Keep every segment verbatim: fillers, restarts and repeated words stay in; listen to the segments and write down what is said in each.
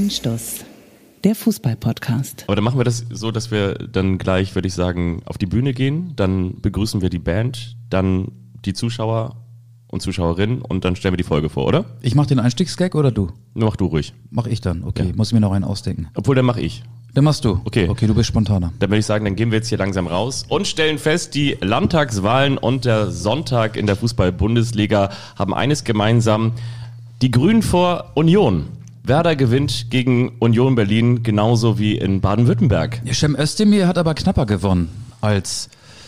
Anstoß, der Fußball-Podcast. Aber dann machen wir das so, dass wir dann gleich, würde ich sagen, auf die Bühne gehen. Dann begrüßen wir die Band, dann die Zuschauer und Zuschauerinnen und dann stellen wir die Folge vor, oder? Ich mach den Einstiegsgag oder du? Mach du ruhig. Mach ich dann, okay. Ja. Muss ich mir noch einen ausdenken. Obwohl, dann mach ich. Dann machst du. Okay. Okay, du bist spontaner. Dann würde ich sagen, dann gehen wir jetzt hier langsam raus und stellen fest, die Landtagswahlen und der Sonntag in der Fußball-Bundesliga haben eines gemeinsam: die Grünen vor Union. Werder gewinnt gegen Union Berlin, genauso wie in Baden-Württemberg. Cem Özdemir hat aber knapper gewonnen als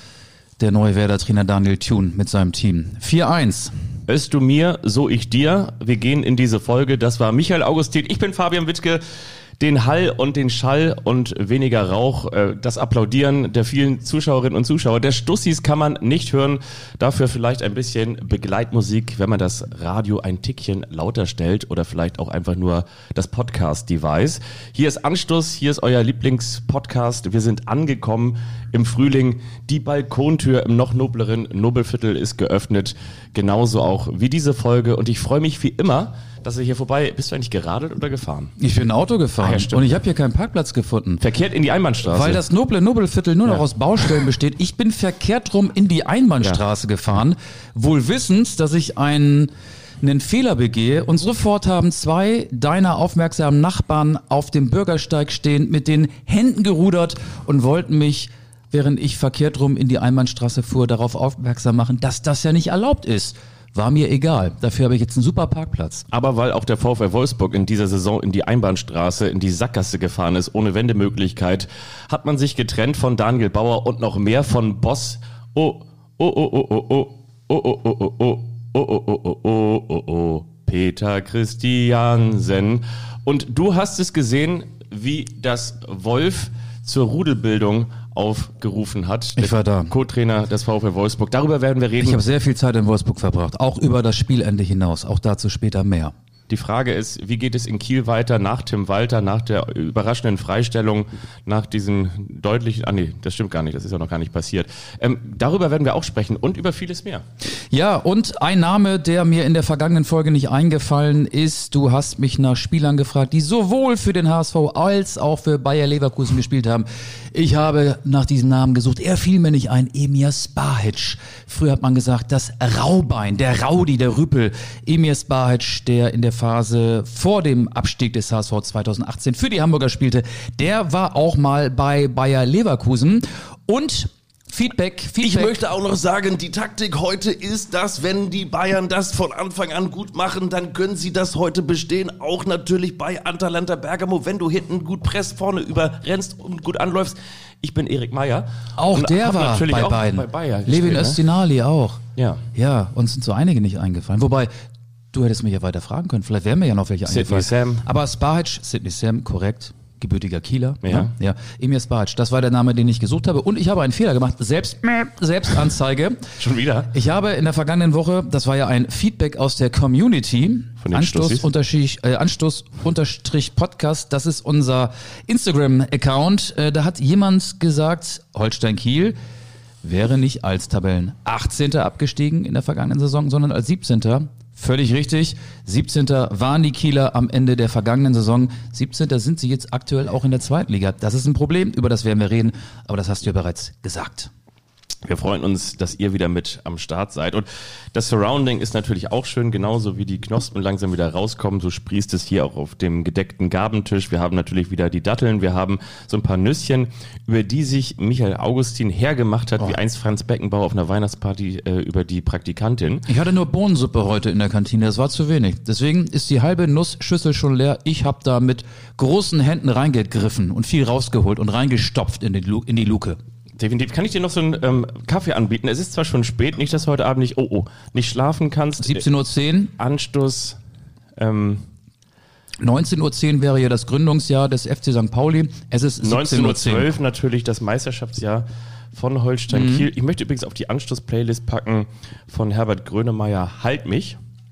der neue Werder-Trainer Daniel Thun mit seinem Team. vier eins. Öst du mir, so ich dir. Wir gehen in diese Folge. Das war Michael Augustin. Ich bin Fabian Wittke. Den Hall und den Schall und weniger Rauch, äh, das Applaudieren der vielen Zuschauerinnen und Zuschauer, der Stussis kann man nicht hören. Dafür vielleicht ein bisschen Begleitmusik, wenn man das Radio ein Tickchen lauter stellt oder vielleicht auch einfach nur das Podcast-Device. Hier ist Anstoß, hier ist euer Lieblingspodcast. Wir sind angekommen im Frühling. Die Balkontür im noch nobleren Nobelviertel ist geöffnet. Genauso auch wie diese Folge. Und ich freue mich wie immer, dass er hier vorbei. Bist du eigentlich geradelt oder gefahren? Ich bin Auto gefahren Ah, ja, stimmt. und ich habe hier keinen Parkplatz gefunden. Verkehrt in die Einbahnstraße. Weil das noble Nobelviertel nur noch Ja. aus Baustellen besteht. Ich bin verkehrt rum in die Einbahnstraße gefahren, wohl wissend, dass ich einen, einen Fehler begehe. Und sofort haben zwei deiner aufmerksamen Nachbarn auf dem Bürgersteig stehend mit den Händen gerudert und wollten mich, während ich verkehrt rum in die Einbahnstraße fuhr, darauf aufmerksam machen, dass das ja nicht erlaubt ist. War mir egal. Dafür habe ich jetzt einen super Parkplatz. Aber weil auch der VfL Wolfsburg in dieser Saison in die Einbahnstraße, in die Sackgasse gefahren ist, ohne Wendemöglichkeit, hat man sich getrennt von Daniel Bauer und noch mehr von Boss. Oh, oh, oh, oh, oh, oh, oh, oh, oh, oh, oh, oh, oh, oh, oh, oh, oh, Peter Christiansen. Und du hast es gesehen, wie das Wolf zur Rudelbildung aufgerufen hat. Ich war da. Co-Trainer des VfL Wolfsburg. Darüber werden wir reden. Ich habe sehr viel Zeit in Wolfsburg verbracht, auch über das Spielende hinaus. Auch dazu später mehr. Die Frage ist, wie geht es in Kiel weiter nach Tim Walter, nach der überraschenden Freistellung, nach diesem deutlichen, ah nee, das stimmt gar nicht, das ist ja noch gar nicht passiert. Ähm, darüber werden wir auch sprechen und über vieles mehr. Ja, und ein Name, der mir in der vergangenen Folge nicht eingefallen ist, du hast mich nach Spielern gefragt, die sowohl für den H S V als auch für Bayer Leverkusen gespielt haben. Ich habe nach diesem Namen gesucht, er fiel mir nicht ein, Emir Spahic. Früher hat man gesagt, das Raubein, der Rowdy, der Rüpel. Emir Spahic, der in der Phase vor dem Abstieg des H S V zweitausendachtzehn für die Hamburger spielte, der war auch mal bei Bayer Leverkusen. Und Feedback, Feedback. Ich möchte auch noch sagen, die Taktik heute ist, dass wenn die Bayern das von Anfang an gut machen, dann können sie das heute bestehen. Auch natürlich bei Atalanta Bergamo, wenn du hinten gut presst, vorne überrennst und gut anläufst. Ich bin Erik Meyer. Auch und der hab war natürlich bei auch beiden. bei Bayer Levin gespielt, ne? Öztinali auch. Ja. Ja, uns sind so einige nicht eingefallen. Wobei, du hättest mich ja weiter fragen können. Vielleicht wären mir ja noch welche Sidney eingefallen. Sam. Aber Spahic, Sidney Sam, korrekt. Gebürtiger Kieler. Ja. Ne? Ja. Emir Spahic, das war der Name, den ich gesucht habe. Und ich habe einen Fehler gemacht. Selbst, Selbstanzeige. Schon wieder? Ich habe in der vergangenen Woche, das war ja ein Feedback aus der Community, Von den Anstoß, Stussis? unterstrich, äh, Anstoß unterstrich Podcast, das ist unser Instagram-Account. Äh, da hat jemand gesagt, Holstein Kiel wäre nicht als Tabellen achtzehnter abgestiegen in der vergangenen Saison, sondern als siebzehnter Völlig richtig. siebzehnter waren die Kieler am Ende der vergangenen Saison. siebzehnter sind sie jetzt aktuell auch in der zweiten Liga. Das ist ein Problem, über das werden wir reden, aber das hast du ja bereits gesagt. Wir freuen uns, dass ihr wieder mit am Start seid. Und das Surrounding ist natürlich auch schön, genauso wie die Knospen langsam wieder rauskommen. So sprießt es hier auch auf dem gedeckten Gabentisch. Wir haben natürlich wieder die Datteln. Wir haben so ein paar Nüsschen, über die sich Michael Augustin hergemacht hat, Oh. wie einst Franz Beckenbauer auf einer Weihnachtsparty äh, über die Praktikantin. Ich hatte nur Bohnensuppe heute in der Kantine, das war zu wenig. Deswegen ist die halbe Nussschüssel schon leer. Ich habe da mit großen Händen reingegriffen und viel rausgeholt und reingestopft in die, Lu- in die Luke. Definitiv. Kann ich dir noch so einen ähm, Kaffee anbieten? Es ist zwar schon spät, nicht, dass du heute Abend nicht, oh oh, nicht schlafen kannst. siebzehn Uhr zehn. Anstoß, ähm, neunzehn Uhr zehn wäre ja das Gründungsjahr des F C Sankt Pauli. Es ist neunzehn Uhr zehn. zwölf natürlich das Meisterschaftsjahr von Holstein Mhm. Kiel. Ich möchte übrigens auf die Anstoß-Playlist packen von Herbert Grönemeyer, Halt mich.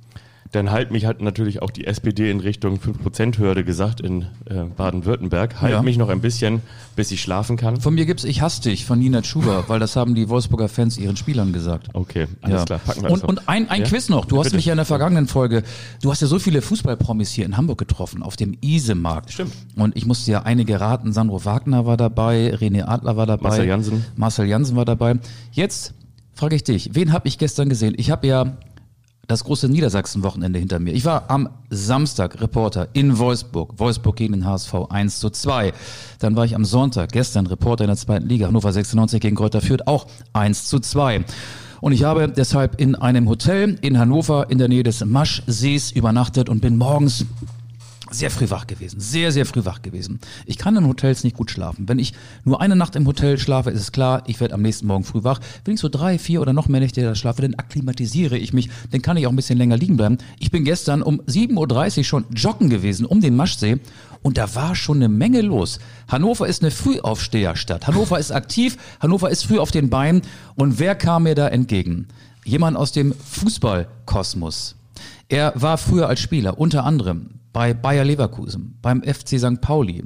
Dann halt mich hat natürlich auch die S P D in Richtung fünf Prozent Hürde gesagt in äh, Baden-Württemberg. Halt Ja. mich noch ein bisschen, bis ich schlafen kann. Von mir gibt's Ich hasse dich von Nina Schuber, weil das haben die Wolfsburger Fans ihren Spielern gesagt. Okay, alles Ja. klar, packen wir das Und, und ein, ein Ja? Quiz noch. Du Ja, hast bitte. mich ja in der vergangenen Folge, du hast ja so viele Fußballpromis hier in Hamburg getroffen, auf dem Isemarkt. Stimmt. Und ich musste ja einige raten. Sandro Wagner war dabei, René Adler war dabei. Marcel Jansen. Marcel Jansen war dabei. Jetzt frage ich dich, wen habe ich gestern gesehen? Ich habe ja das große Niedersachsen-Wochenende hinter mir. Ich war am Samstag Reporter in Wolfsburg. Wolfsburg gegen den H S V eins zu zwei. Dann war ich am Sonntag, gestern Reporter in der zweiten Liga. Hannover sechsundneunzig gegen Greuther Fürth auch eins zu zwei. Und ich habe deshalb in einem Hotel in Hannover in der Nähe des Maschsees übernachtet und bin morgens sehr früh wach gewesen, sehr, sehr früh wach gewesen. Ich kann in Hotels nicht gut schlafen. Wenn ich nur eine Nacht im Hotel schlafe, ist es klar, ich werde am nächsten Morgen früh wach. Wenn ich so drei, vier oder noch mehr Nächte da schlafe, dann akklimatisiere ich mich, dann kann ich auch ein bisschen länger liegen bleiben. Ich bin gestern um sieben Uhr dreißig schon joggen gewesen um den Maschsee und da war schon eine Menge los. Hannover ist eine Frühaufsteherstadt. Hannover ist aktiv, Hannover ist früh auf den Beinen und wer kam mir da entgegen? Jemand aus dem Fußballkosmos. Er war früher als Spieler, unter anderem bei Bayer Leverkusen, beim F C Sankt Pauli.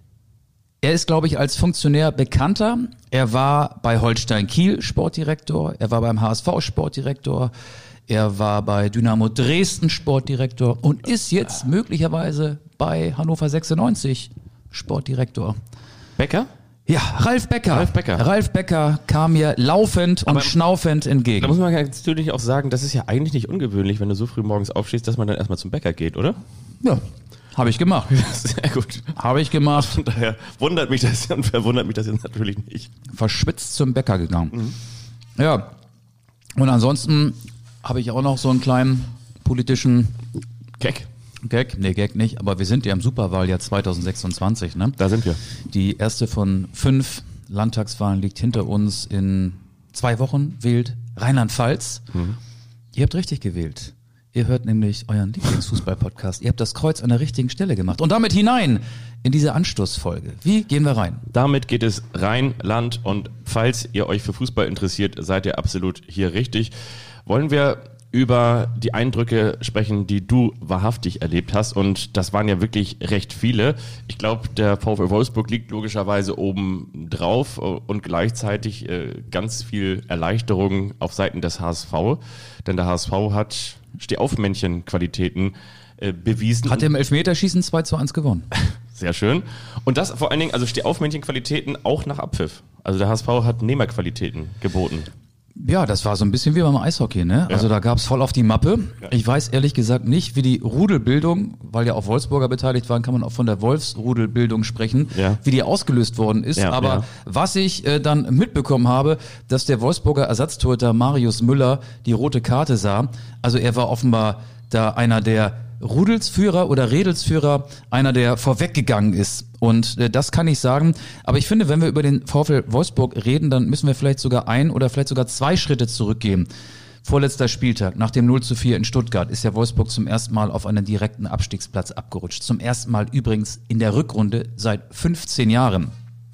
Er ist, glaube ich, als Funktionär bekannter. Er war bei Holstein Kiel Sportdirektor, er war beim H S V Sportdirektor, er war bei Dynamo Dresden Sportdirektor und ist jetzt möglicherweise bei Hannover sechsundneunzig Sportdirektor. Becker? Ja, Ralf Becker. Ralf Becker. Ralf Becker kam mir laufend und Aber- schnaufend entgegen. Da muss man natürlich auch sagen, das ist ja eigentlich nicht ungewöhnlich, wenn du so früh morgens aufstehst, dass man dann erstmal zum Bäcker geht, oder? Ja, habe ich gemacht. Sehr gut. Habe ich gemacht. Von daher wundert mich das und verwundert mich das jetzt natürlich nicht. Verschwitzt zum Bäcker gegangen. Ja, und ansonsten habe ich auch noch so einen kleinen politischen Keck. Gag. Nee, Gag nicht, aber wir sind ja im Superwahljahr zwanzig sechsundzwanzig, ne? Da sind wir. Die erste von fünf Landtagswahlen liegt hinter uns. In zwei Wochen wählt Rheinland-Pfalz. Mhm. Ihr habt richtig gewählt. Ihr hört nämlich euren Lieblingsfußball-Podcast. Ihr habt das Kreuz an der richtigen Stelle gemacht. Und damit hinein in diese Anstoßfolge. Wie gehen wir rein? Damit geht es rein, Land und falls ihr euch für Fußball interessiert, seid ihr absolut hier richtig. Wollen wir über die Eindrücke sprechen, die du wahrhaftig erlebt hast und das waren ja wirklich recht viele. Ich glaube, der VfL Wolfsburg liegt logischerweise oben drauf und gleichzeitig äh, ganz viel Erleichterung auf Seiten des H S V, denn der H S V hat Stehaufmännchen-Qualitäten äh, bewiesen. Hat er im Elfmeterschießen zwei zu eins gewonnen. Sehr schön. Und das vor allen Dingen, also Stehaufmännchen-Qualitäten auch nach Abpfiff. Also der H S V hat Nehmerqualitäten geboten. Ja, das war so ein bisschen wie beim Eishockey, ne? Also da gab's voll auf die Mappe. Ich weiß ehrlich gesagt nicht, wie die Rudelbildung, weil ja auch Wolfsburger beteiligt waren, kann man auch von der Wolfsrudelbildung sprechen, Ja. wie die ausgelöst worden ist. Ja, Aber ja. was ich äh, dann mitbekommen habe, dass der Wolfsburger Ersatztorhüter Marius Müller die rote Karte sah. Also er war offenbar da einer der Rudelsführer oder Redelsführer, einer, der vorweggegangen ist. Und äh, das kann ich sagen. Aber ich finde, wenn wir über den VfL Wolfsburg reden, dann müssen wir vielleicht sogar ein oder vielleicht sogar zwei Schritte zurückgehen. Vorletzter Spieltag, nach dem null zu vier in Stuttgart, ist ja Wolfsburg zum ersten Mal auf einen direkten Abstiegsplatz abgerutscht. Zum ersten Mal übrigens in der Rückrunde seit fünfzehn Jahren.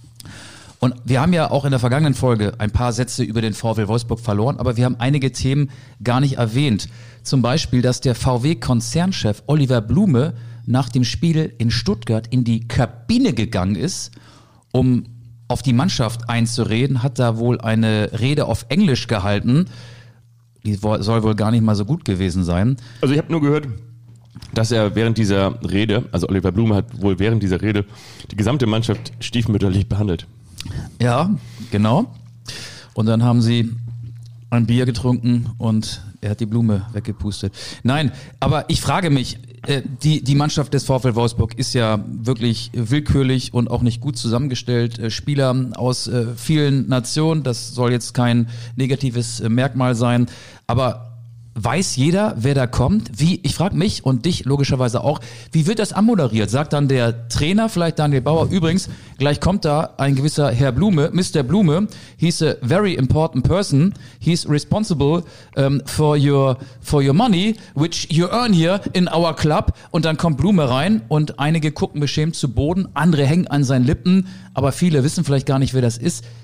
Und wir haben ja auch in der vergangenen Folge ein paar Sätze über den VfL Wolfsburg verloren, aber wir haben einige Themen gar nicht erwähnt. Zum Beispiel, dass der V W-Konzernchef Oliver Blume nach dem Spiel in Stuttgart in die Kabine gegangen ist, um auf die Mannschaft einzureden, hat da wohl eine Rede auf Englisch gehalten. Die soll wohl gar nicht mal so gut gewesen sein. Also ich habe nur gehört, dass er während dieser Rede, also Oliver Blume hat wohl während dieser Rede die gesamte Mannschaft stiefmütterlich behandelt. Ja, genau. Und dann haben sie ein Bier getrunken und er hat die Blume weggepustet. Nein, aber ich frage mich, äh, die, die Mannschaft des VfL Wolfsburg ist ja wirklich willkürlich und auch nicht gut zusammengestellt. Äh, Spieler aus äh, vielen Nationen, das soll jetzt kein negatives äh, Merkmal sein, aber weiß jeder, wer da kommt? Wie? Ich frage mich und dich logischerweise auch, wie wird das anmoderiert? Sagt dann der Trainer, vielleicht Daniel Bauer, übrigens, gleich kommt da ein gewisser Herr Blume, Mister Blume, he's a very important person, he's responsible um, for your for your money, which you earn here in our club. Und dann kommt Blume rein und einige gucken beschämt zu Boden, andere hängen an seinen Lippen, aber viele wissen vielleicht gar nicht, wer das ist.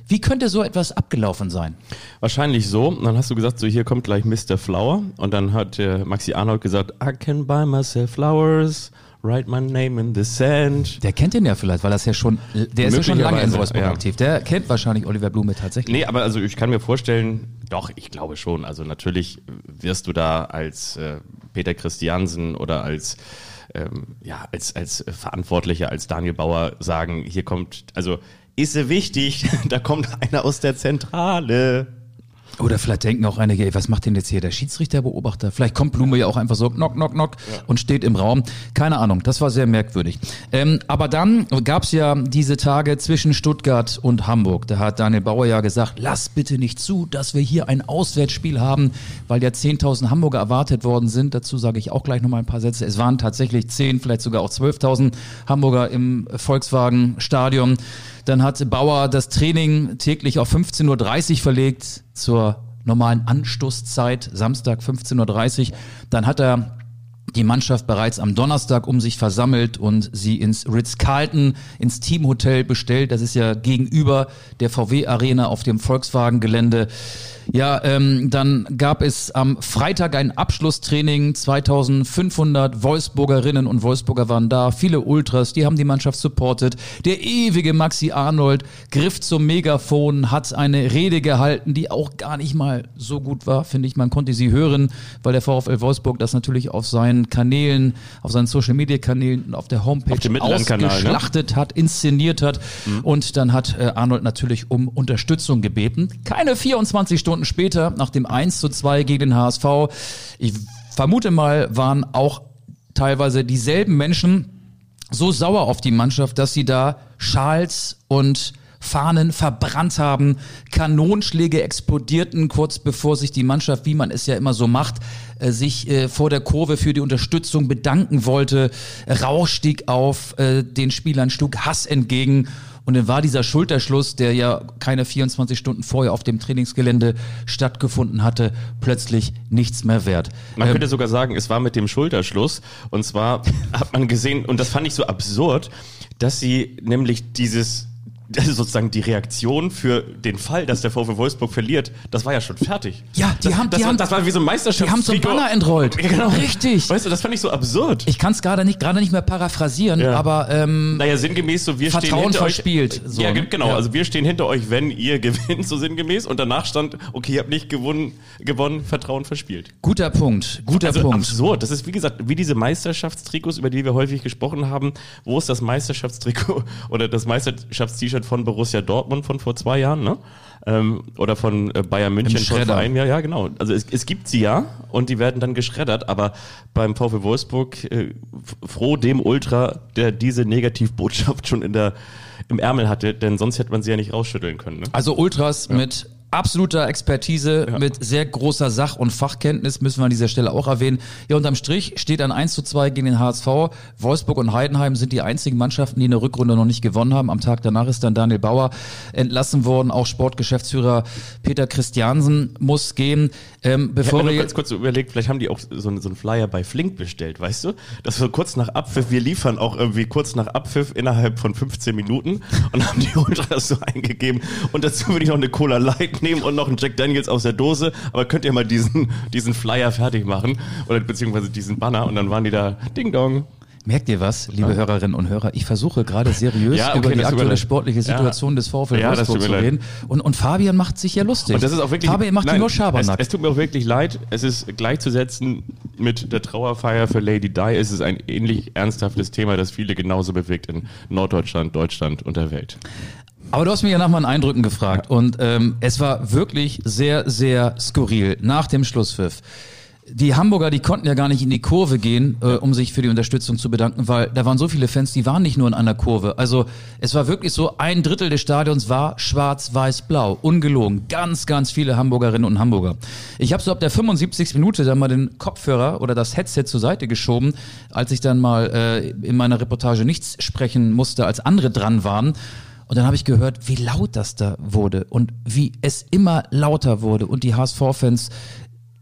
Wie könnte so etwas abgelaufen sein? Wahrscheinlich so. Und dann hast du gesagt, so hier kommt gleich Mister Flower. Und dann hat äh, Maxi Arnold gesagt, I can buy myself flowers, write my name in the sand. Der kennt den ja vielleicht, weil das ja schon, der ist ja schon lange in Wolfsburg ja. aktiv. Der kennt wahrscheinlich Oliver Blume tatsächlich. Nee, aber also ich kann mir vorstellen, doch, ich glaube schon. Also natürlich wirst du da als äh, Peter Christiansen oder als ähm, ja als als Verantwortlicher, als Daniel Bauer sagen, hier kommt, also ist ja wichtig, da kommt einer aus der Zentrale. Oder vielleicht denken auch einige, ey, was macht denn jetzt hier der Schiedsrichterbeobachter? Vielleicht kommt Blume ja auch einfach so knock, knock, knock ja. und steht im Raum. Keine Ahnung, das war sehr merkwürdig. Ähm, aber dann gab's ja diese Tage zwischen Stuttgart und Hamburg. Da hat Daniel Bauer ja gesagt, lass bitte nicht zu, dass wir hier ein Auswärtsspiel haben, weil ja zehntausend Hamburger erwartet worden sind. Dazu sage ich auch gleich nochmal ein paar Sätze. Es waren tatsächlich zehn, vielleicht sogar auch zwölftausend Hamburger im Volkswagen-Stadion. Dann hat Bauer das Training täglich auf fünfzehn Uhr dreißig verlegt zur normalen Anstoßzeit, Samstag fünfzehn Uhr dreißig. Dann hat er die Mannschaft bereits am Donnerstag um sich versammelt und sie ins Ritz-Carlton, ins Teamhotel bestellt. Das ist ja gegenüber der V W-Arena auf dem Volkswagen-Gelände. Ja, ähm, dann gab es am Freitag ein Abschlusstraining, zweitausendfünfhundert Wolfsburgerinnen und Wolfsburger waren da, viele Ultras, die haben die Mannschaft supportet. Der ewige Maxi Arnold griff zum Megafon, hat eine Rede gehalten, die auch gar nicht mal so gut war, finde ich. Man konnte sie hören, weil der VfL Wolfsburg das natürlich auf seinen Kanälen, auf seinen Social-Media-Kanälen und auf der Homepage auf ausgeschlachtet, ne? hat, inszeniert hat. Mhm. Und dann hat äh, Arnold natürlich um Unterstützung gebeten. Keine vierundzwanzig Stunden später, nach dem eins zu zwei gegen den H S V, ich vermute mal, waren auch teilweise dieselben Menschen so sauer auf die Mannschaft, dass sie da Schals und Fahnen verbrannt haben, Kanonschläge explodierten kurz bevor sich die Mannschaft, wie man es ja immer so macht, äh, sich äh, vor der Kurve für die Unterstützung bedanken wollte. Rauch stieg auf, äh, den Spielern schlug Hass entgegen. Und dann war dieser Schulterschluss, der ja keine vierundzwanzig Stunden vorher auf dem Trainingsgelände stattgefunden hatte, plötzlich nichts mehr wert. Man ähm, könnte sogar sagen, es war mit dem Schulterschluss. Und zwar hat man gesehen, und das fand ich so absurd, dass sie nämlich dieses... Also sozusagen die Reaktion für den Fall, dass der VfL Wolfsburg verliert, das war ja schon fertig. Ja, die das, haben, die das, haben, das war wie so ein Meisterschaftstrikot. Die haben so ein Banner entrollt. Ja, genau. Richtig. Weißt du, das fand ich so absurd. Ich kann es gerade nicht, gerade nicht mehr paraphrasieren, ja. aber ähm, naja, sinngemäß so, wir Vertrauen stehen hinter verspielt. euch. So, ja, ne? genau. Ja. Also wir stehen hinter euch, wenn ihr gewinnt, so sinngemäß. Und danach stand, okay, ihr habt nicht gewonnen, gewonnen, Vertrauen verspielt. Guter Punkt. Guter also Punkt. Absurd. Das ist wie gesagt wie diese Meisterschaftstrikots, über die wir häufig gesprochen haben. Wo ist das Meisterschaftstrikot oder das Meisterschaftst-T-Shirt von Borussia Dortmund von vor zwei Jahren, ne? Ähm, oder von äh, Bayern München von vor einem Jahr, ja genau. Also es, es gibt sie ja und die werden dann geschreddert, aber beim VfL Wolfsburg äh, froh dem Ultra, der diese Negativbotschaft schon in der im Ärmel hatte, denn sonst hätte man sie ja nicht rausschütteln können. Ne? Also Ultras ja. mit absoluter Expertise, ja. mit sehr großer Sach- und Fachkenntnis, müssen wir an dieser Stelle auch erwähnen. Ja, unterm Strich steht ein eins zu zwei gegen den H S V. Wolfsburg und Heidenheim sind die einzigen Mannschaften, die in der Rückrunde noch nicht gewonnen haben. Am Tag danach ist dann Daniel Bauer entlassen worden. Auch Sportgeschäftsführer Peter Christiansen muss gehen. Ähm, bevor ich habe wir mir ganz kurz überlegt, vielleicht haben die auch so, so einen Flyer bei Flink bestellt, weißt du? Das war kurz nach Abpfiff, wir liefern auch irgendwie kurz nach Abpfiff innerhalb von fünfzehn Minuten und haben die Ultras so eingegeben. Und dazu würde ich noch eine Cola Light nehmen und noch einen Jack Daniels aus der Dose, aber könnt ihr mal diesen, diesen Flyer fertig machen oder beziehungsweise diesen Banner und dann waren die da Ding Dong. Merkt ihr was, liebe ja. Hörerinnen und Hörer? Ich versuche gerade seriös ja, okay, über die aktuelle sportliche Situation ja. des VfL ja, Wolfsburg zu reden. Und, und Fabian macht sich ja lustig. Und das ist auch wirklich, Fabian macht nein, nur Schabernack. Es, es tut mir auch wirklich leid. Es ist gleichzusetzen mit der Trauerfeier für Lady Di. Es ist ein ähnlich ernsthaftes Thema, das viele genauso bewegt in Norddeutschland, Deutschland und der Welt. Aber du hast mich ja nach meinen Eindrücken gefragt ja. und ähm, es war wirklich sehr, sehr skurril nach dem Schlusspfiff. Die Hamburger, die konnten ja gar nicht in die Kurve gehen, äh, um sich für die Unterstützung zu bedanken, weil da waren so viele Fans, die waren nicht nur in einer Kurve. Also es war wirklich so, ein Drittel des Stadions war schwarz-weiß-blau, ungelogen. Ganz, ganz viele Hamburgerinnen und Hamburger. Ich habe so ab der fünfundsiebzigsten Minute dann mal den Kopfhörer oder das Headset zur Seite geschoben, als ich dann mal äh, in meiner Reportage nichts sprechen musste, als andere dran waren. Und dann habe ich gehört, wie laut das da wurde und wie es immer lauter wurde und die H S V-Fans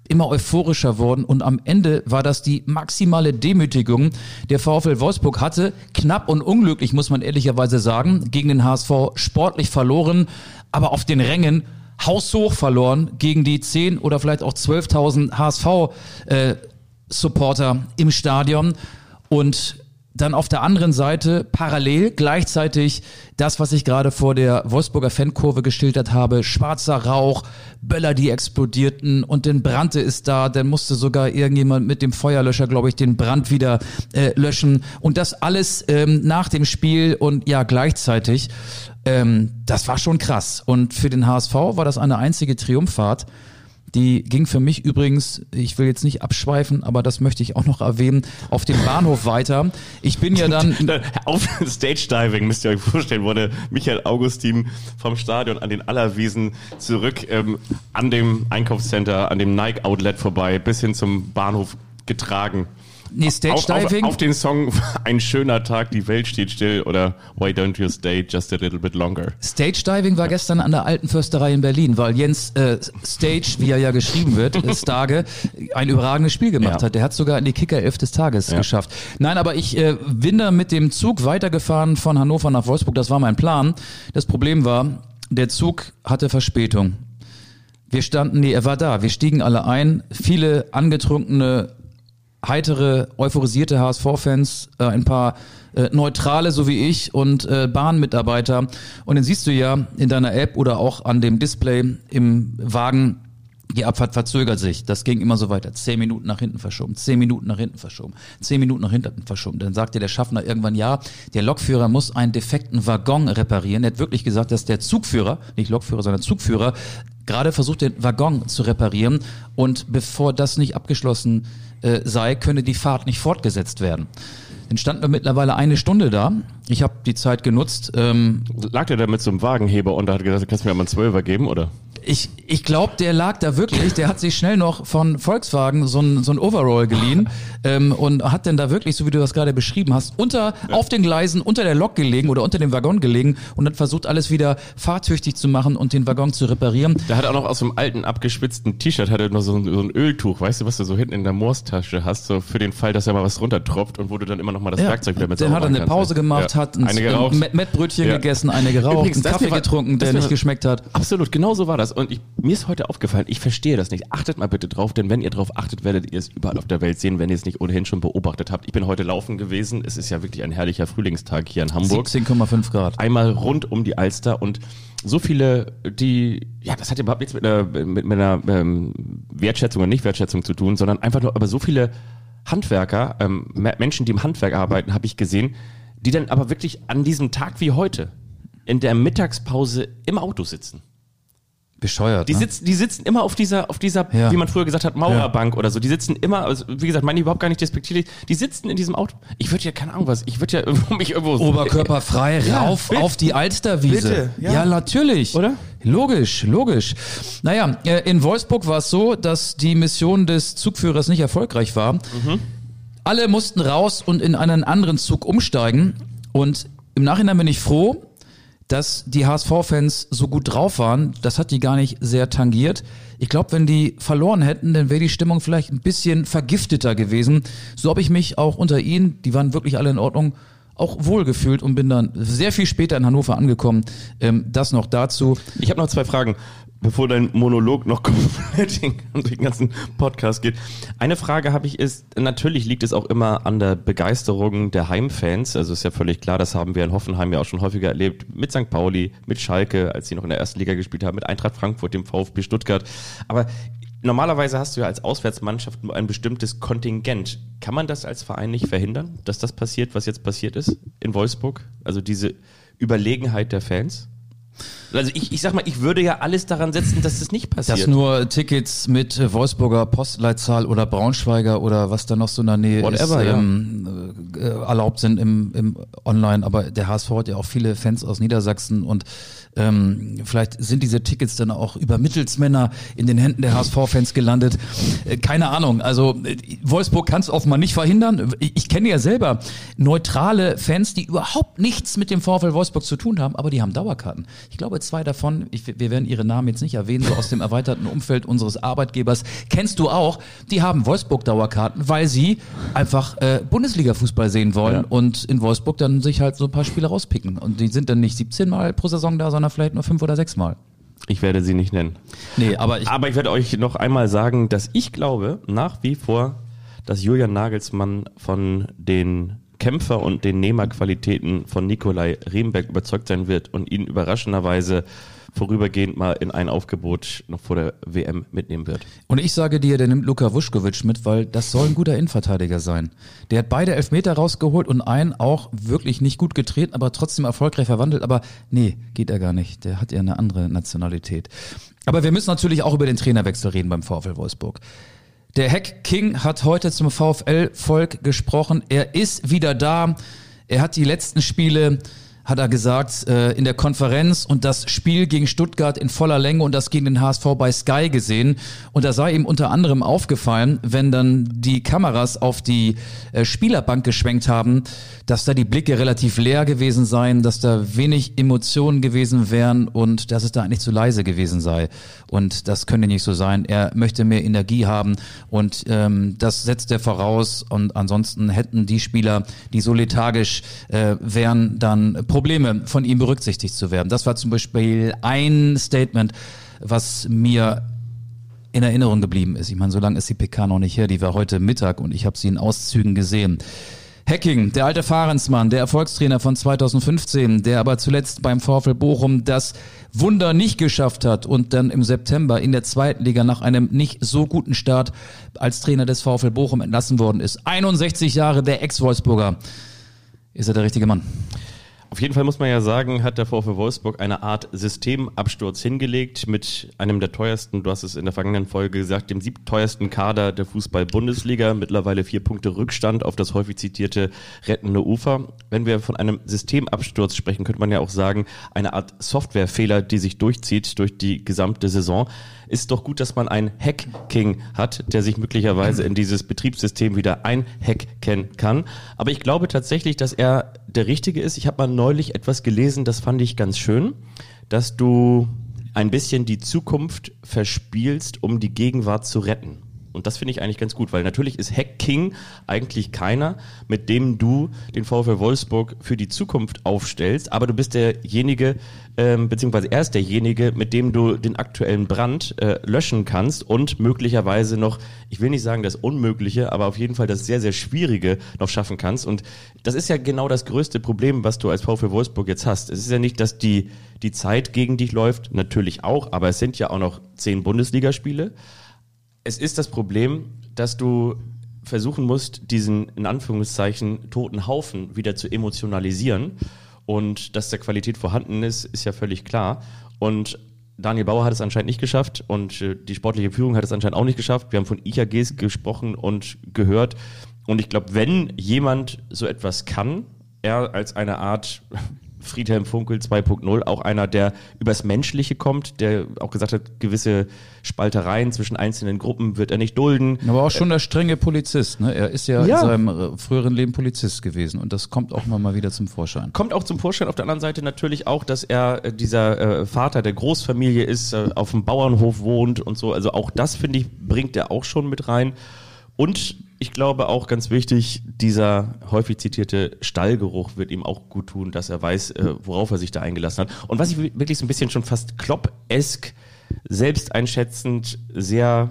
immer euphorischer worden und am Ende war das die maximale Demütigung. Der VfL Wolfsburg hatte knapp und unglücklich, muss man ehrlicherweise sagen, gegen den H S V sportlich verloren, aber auf den Rängen haushoch verloren gegen die zehn oder vielleicht auch zwölftausend H S V-Supporter äh, im Stadion und dann auf der anderen Seite parallel gleichzeitig das, was ich gerade vor der Wolfsburger Fankurve geschildert habe, schwarzer Rauch, Böller, die explodierten und dann brannte es da, dann musste sogar irgendjemand mit dem Feuerlöscher, glaube ich, den Brand wieder äh, löschen und das alles ähm, nach dem Spiel und ja gleichzeitig, ähm, das war schon krass und für den H S V war das eine einzige Triumphfahrt. Die ging für mich übrigens, ich will jetzt nicht abschweifen, aber das möchte ich auch noch erwähnen, auf dem Bahnhof weiter. Ich bin ja dann... Auf Stage Diving, müsst ihr euch vorstellen, wurde Michael Augustin vom Stadion an den Allerwiesen zurück ähm, an dem Einkaufscenter, an dem Nike Outlet vorbei, bis hin zum Bahnhof getragen. Nee, Stage Diving. Auf, auf, auf den Song Ein schöner Tag, die Welt steht still oder Why don't you stay just a little bit longer. Stage Diving war gestern an der Alten Försterei in Berlin, weil Jens äh, Stage, wie er ja geschrieben wird, Stage, ein überragendes Spiel gemacht ja. hat. Der hat sogar in die Kicker-Elf des Tages ja. geschafft. Nein, aber ich äh, bin da mit dem Zug weitergefahren von Hannover nach Wolfsburg. Das war mein Plan. Das Problem war, der Zug hatte Verspätung. Wir standen, nee, er war da. Wir stiegen alle ein. Viele angetrunkene heitere, euphorisierte H S V-Fans, äh, ein paar äh, Neutrale, so wie ich, und äh, Bahnmitarbeiter. Und dann siehst du ja in deiner App oder auch an dem Display im Wagen, die Abfahrt verzögert sich. Das ging immer so weiter. Zehn Minuten nach hinten verschoben, zehn Minuten nach hinten verschoben, zehn Minuten nach hinten verschoben. Dann sagte der Schaffner irgendwann, ja, der Lokführer muss einen defekten Waggon reparieren. Er hat wirklich gesagt, dass der Zugführer, nicht Lokführer, sondern Zugführer, gerade versucht, den Waggon zu reparieren. Und bevor das nicht abgeschlossen äh, sei, könne die Fahrt nicht fortgesetzt werden. Dann standen wir mittlerweile eine Stunde da. Ich habe die Zeit genutzt. Ähm, Lag der da mit so einem Wagenheber und hat gesagt, du kannst mir mal einen Zwölfer geben, oder? Ich, ich glaube, der lag da wirklich, der hat sich schnell noch von Volkswagen so ein, so ein Overall geliehen ähm, und hat dann da wirklich, so wie du das gerade beschrieben hast, unter ja. auf den Gleisen, unter der Lok gelegen oder unter dem Waggon gelegen und hat versucht, alles wieder fahrtüchtig zu machen und den Waggon zu reparieren. Der hat auch noch aus so einem alten, abgespitzten T-Shirt, hat er noch so ein, so ein Öltuch, weißt du, was du so hinten in der Morstasche hast, so für den Fall, dass er mal was runtertropft und wo du dann immer noch mal das ja. Werkzeug wieder mit Dann hat er eine kannst. Pause gemacht, ja. hat ein Mettbrötchen ja. gegessen, eine geraucht, Übrigens, einen Kaffee getrunken, der nicht geschmeckt hat. Absolut, genau so war das. Und ich, mir ist heute aufgefallen, ich verstehe das nicht. Achtet mal bitte drauf, denn wenn ihr drauf achtet, werdet ihr es überall auf der Welt sehen, wenn ihr es nicht ohnehin schon beobachtet habt. Ich bin heute laufen gewesen. Es ist ja wirklich ein herrlicher Frühlingstag hier in Hamburg. siebzehn Komma fünf Grad. Einmal rund um die Alster und so viele, die, ja, das hat überhaupt nichts mit einer, mit, mit einer ähm, Wertschätzung oder Nicht-Wertschätzung zu tun, sondern einfach nur, aber so viele Handwerker, ähm, Menschen, die im Handwerk arbeiten, habe ich gesehen, die dann aber wirklich an diesem Tag wie heute in der Mittagspause im Auto sitzen. Bescheuert, die ne? sitzen, die sitzen immer auf dieser, auf dieser, ja. wie man früher gesagt hat, Maurerbank ja. oder so. Die sitzen immer, also wie gesagt, meine ich überhaupt gar nicht despektierlich. Die sitzen in diesem Auto. Ich würde ja keine Ahnung was. Ich würde ja irgendwo mich irgendwo oberkörperfrei ja, rauf bitte. auf die Alsterwiese. Bitte, ja. ja, natürlich. Oder? Logisch, logisch. Naja, in Wolfsburg war es so, dass die Mission des Zugführers nicht erfolgreich war. Mhm. Alle mussten raus und in einen anderen Zug umsteigen. Und im Nachhinein bin ich froh, dass die H S V-Fans so gut drauf waren. Das hat die gar nicht sehr tangiert. Ich glaube, wenn die verloren hätten, dann wäre die Stimmung vielleicht ein bisschen vergifteter gewesen. So habe ich mich auch unter ihnen, die waren wirklich alle in Ordnung, auch wohlgefühlt und bin dann sehr viel später in Hannover angekommen. Ähm, das noch dazu. Ich habe noch zwei Fragen, bevor dein Monolog noch komplett den, den ganzen Podcast geht. Eine Frage habe ich ist, natürlich liegt es auch immer an der Begeisterung der Heimfans. Also ist ja völlig klar, das haben wir in Hoffenheim ja auch schon häufiger erlebt. Mit Sankt Pauli, mit Schalke, als sie noch in der ersten Liga gespielt haben, mit Eintracht Frankfurt, dem VfB Stuttgart. Aber normalerweise hast du ja als Auswärtsmannschaft nur ein bestimmtes Kontingent. Kann man das als Verein nicht verhindern, dass das passiert, was jetzt passiert ist in Wolfsburg? Also diese Überlegenheit der Fans? Also ich, ich sag mal, ich würde ja alles daran setzen, dass das nicht passiert. Dass nur Tickets mit Wolfsburger Postleitzahl oder Braunschweiger oder was da noch so in der Nähe Whatever, ist, ähm, äh, erlaubt sind im, im Online. Aber der H S V hat ja auch viele Fans aus Niedersachsen und ähm, vielleicht sind diese Tickets dann auch über Mittelsmänner in den Händen der H S V-Fans gelandet. Äh, keine Ahnung. Also äh, Wolfsburg kann es offenbar nicht verhindern. Ich, ich kenne ja selber neutrale Fans, die überhaupt nichts mit dem VfL Wolfsburg zu tun haben, aber die haben Dauerkarten. Ich glaube, zwei davon, ich, wir werden ihre Namen jetzt nicht erwähnen, so aus dem erweiterten Umfeld unseres Arbeitgebers, kennst du auch, die haben Wolfsburg-Dauerkarten, weil sie einfach äh, Bundesliga-Fußball sehen wollen ja. und in Wolfsburg dann sich halt so ein paar Spiele rauspicken. Und die sind dann nicht siebzehn Mal pro Saison da, sondern vielleicht nur fünf oder sechs Mal. Ich werde sie nicht nennen. Nee, aber ich, aber ich werde euch noch einmal sagen, dass ich glaube, nach wie vor, dass Julian Nagelsmann von den Kämpfer- und den Nehmerqualitäten von Nikolai Riemberg überzeugt sein wird und ihn überraschenderweise vorübergehend mal in ein Aufgebot noch vor der W M mitnehmen wird. Und ich sage dir, der nimmt Luka Vuskovic mit, weil das soll ein guter Innenverteidiger sein. Der hat beide Elfmeter rausgeholt und einen auch wirklich nicht gut getreten, aber trotzdem erfolgreich verwandelt. Aber nee, geht er gar nicht. Der hat ja eine andere Nationalität. Aber wir müssen natürlich auch über den Trainerwechsel reden beim VfL Wolfsburg. Der Hack King hat heute zum VfL-Volk gesprochen. Er ist wieder da. Er hat die letzten Spiele, hat er gesagt, in der Konferenz und das Spiel gegen Stuttgart in voller Länge und das gegen den H S V bei Sky gesehen. Und da sei ihm unter anderem aufgefallen, wenn dann die Kameras auf die Spielerbank geschwenkt haben, dass da die Blicke relativ leer gewesen seien, dass da wenig Emotionen gewesen wären und dass es da eigentlich zu leise gewesen sei. Und das könnte nicht so sein. Er möchte mehr Energie haben und ähm, das setzt er voraus. Und ansonsten hätten die Spieler, die so lethargisch äh, wären, dann Probleme von ihm berücksichtigt zu werden. Das war zum Beispiel ein Statement, was mir in Erinnerung geblieben ist. Ich meine, so lange ist die P K noch nicht her, die war heute Mittag und ich habe sie in Auszügen gesehen. Hacking, der alte Fahrensmann, der Erfolgstrainer von zweitausendfünfzehn, der aber zuletzt beim VfL Bochum das Wunder nicht geschafft hat und dann im September in der zweiten Liga nach einem nicht so guten Start als Trainer des VfL Bochum entlassen worden ist. einundsechzig Jahre, der Ex-Wolfsburger. Ist er der richtige Mann? Auf jeden Fall muss man ja sagen, hat der VfL Wolfsburg eine Art Systemabsturz hingelegt mit einem der teuersten, du hast es in der vergangenen Folge gesagt, dem siebteuersten Kader der Fußball-Bundesliga, mittlerweile vier Punkte Rückstand auf das häufig zitierte rettende Ufer. Wenn wir von einem Systemabsturz sprechen, könnte man ja auch sagen, eine Art Softwarefehler, die sich durchzieht durch die gesamte Saison. Ist doch gut, dass man einen Hack-King hat, der sich möglicherweise in dieses Betriebssystem wieder einhacken kann. Aber ich glaube tatsächlich, dass er der Richtige ist. Ich habe mal neulich etwas gelesen, das fand ich ganz schön, dass du ein bisschen die Zukunft verspielst, um die Gegenwart zu retten. Und das finde ich eigentlich ganz gut, weil natürlich ist Hack King eigentlich keiner, mit dem du den VfL Wolfsburg für die Zukunft aufstellst, aber du bist derjenige, ähm, beziehungsweise er ist derjenige, mit dem du den aktuellen Brand äh, löschen kannst und möglicherweise noch, ich will nicht sagen das Unmögliche, aber auf jeden Fall das sehr, sehr Schwierige noch schaffen kannst. Und das ist ja genau das größte Problem, was du als VfL Wolfsburg jetzt hast. Es ist ja nicht, dass die, die Zeit gegen dich läuft, natürlich auch, aber es sind ja auch noch zehn Bundesligaspiele. Es ist das Problem, dass du versuchen musst, diesen in Anführungszeichen toten Haufen wieder zu emotionalisieren und dass da Qualität vorhanden ist, ist ja völlig klar. Und Daniel Bauer hat es anscheinend nicht geschafft und die sportliche Führung hat es anscheinend auch nicht geschafft. Wir haben von I K Gs gesprochen und gehört und ich glaube, wenn jemand so etwas kann, er als eine Art Friedhelm Funkel zwei Punkt null, auch einer, der übers Menschliche kommt, der auch gesagt hat, gewisse Spaltereien zwischen einzelnen Gruppen wird er nicht dulden. Aber auch schon der strenge Polizist, ne? Er ist ja, ja. in seinem früheren Leben Polizist gewesen und das kommt auch mal wieder zum Vorschein. Kommt auch zum Vorschein. Auf der anderen Seite natürlich auch, dass er äh, dieser äh, Vater der Großfamilie ist, äh, auf dem Bauernhof wohnt und so. Also auch das, finde ich, bringt er auch schon mit rein. Und ich glaube auch ganz wichtig, dieser häufig zitierte Stallgeruch wird ihm auch gut tun, dass er weiß, äh, worauf er sich da eingelassen hat. Und was ich wirklich so ein bisschen schon fast Klopp-esk, selbsteinschätzend, sehr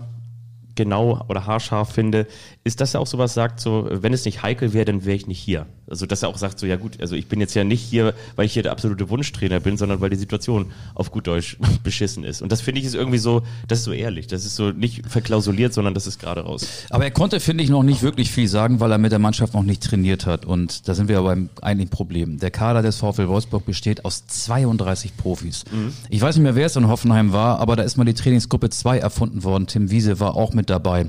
genau oder haarscharf finde, ist, dass er auch sowas sagt, so, wenn es nicht heikel wäre, dann wäre ich nicht hier. Also, dass er auch sagt, so, ja gut, also ich bin jetzt ja nicht hier, weil ich hier der absolute Wunschtrainer bin, sondern weil die Situation auf gut Deutsch beschissen ist. Und das finde ich ist irgendwie so, das ist so ehrlich, das ist so nicht verklausuliert, sondern das ist gerade raus. Aber er konnte, finde ich, noch nicht wirklich viel sagen, weil er mit der Mannschaft noch nicht trainiert hat. Und da sind wir aber beim eigentlichen Problem. Der Kader des VfL Wolfsburg besteht aus zweiunddreißig Profis. Mhm. Ich weiß nicht mehr, wer es in Hoffenheim war, aber da ist mal die Trainingsgruppe zwei erfunden worden. Tim Wiese war auch mit dabei.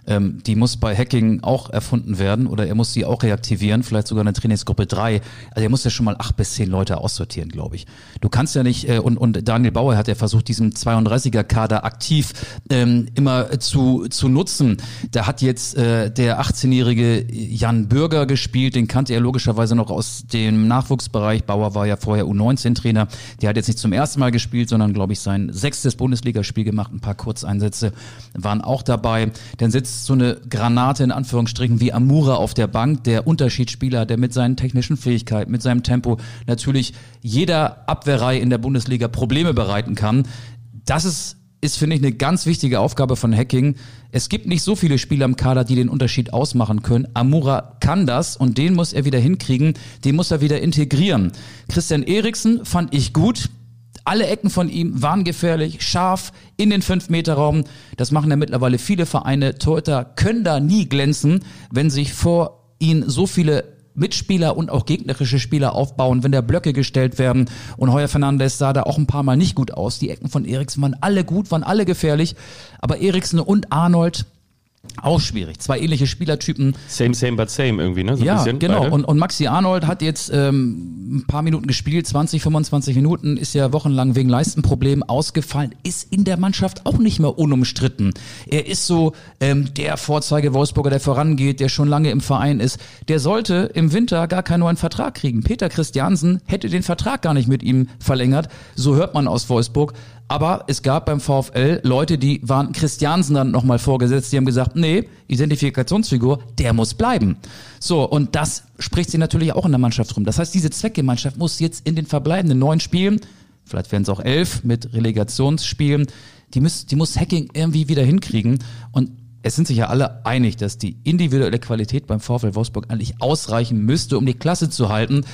ähm, die muss bei Hacking auch erfunden werden oder er muss sie auch reaktivieren, vielleicht sogar eine Trainingsgruppe drei. Also er muss ja schon mal acht bis zehn Leute aussortieren, glaube ich. Du kannst ja nicht, äh, und, und Daniel Bauer hat ja versucht, diesen zweiunddreißiger-Kader aktiv ähm, immer zu, zu nutzen. Da hat jetzt äh, der achtzehnjährige Jan Bürger gespielt, den kannte er logischerweise noch aus dem Nachwuchsbereich. Bauer war ja vorher U neunzehn Trainer. Der hat jetzt nicht zum ersten Mal gespielt, sondern, glaube ich, sein sechstes Bundesligaspiel gemacht. Ein paar Kurzeinsätze waren auch dabei. Dann sitzt so eine Granate in Anführungsstrichen wie Amura auf der Bank, der Unterschiedsspieler, der mit seinen technischen Fähigkeiten, mit seinem Tempo natürlich jeder Abwehrreihe in der Bundesliga Probleme bereiten kann. Das ist, ist, finde ich, eine ganz wichtige Aufgabe von Hacking. Es gibt nicht so viele Spieler im Kader, die den Unterschied ausmachen können. Amura kann das und den muss er wieder hinkriegen, den muss er wieder integrieren. Christian Eriksen fand ich gut. Alle Ecken von ihm waren gefährlich, scharf, in den fünf Meter Raum. Das machen ja mittlerweile viele Vereine. Torhüter können da nie glänzen, wenn sich vor ihnen so viele Mitspieler und auch gegnerische Spieler aufbauen, wenn da Blöcke gestellt werden. Und Heuer Fernandes sah da auch ein paar Mal nicht gut aus. Die Ecken von Eriksen waren alle gut, waren alle gefährlich. Aber Eriksen und Arnold auch schwierig. Zwei ähnliche Spielertypen. Same, same, but same irgendwie, ne? So ja, ein bisschen, genau. beide. Und, und Maxi Arnold hat jetzt ähm, ein paar Minuten gespielt, zwanzig, fünfundzwanzig Minuten, ist ja wochenlang wegen Leistenproblemen ausgefallen, ist in der Mannschaft auch nicht mehr unumstritten. Er ist so ähm, der Vorzeige-Wolfsburger, der vorangeht, der schon lange im Verein ist. Der sollte im Winter gar keinen neuen Vertrag kriegen. Peter Christiansen hätte den Vertrag gar nicht mit ihm verlängert. So hört man aus Wolfsburg. Aber es gab beim VfL Leute, die waren Christiansen dann nochmal vorgesetzt, die haben gesagt, nee, Identifikationsfigur, der muss bleiben. So, und das spricht sie natürlich auch in der Mannschaft rum. Das heißt, diese Zweckgemeinschaft muss jetzt in den verbleibenden neun Spielen, vielleicht werden es auch elf mit Relegationsspielen, die muss, die muss Hacking irgendwie wieder hinkriegen. Und es sind sich ja alle einig, dass die individuelle Qualität beim VfL Wolfsburg eigentlich ausreichen müsste, um die Klasse zu halten.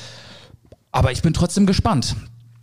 Aber ich bin trotzdem gespannt,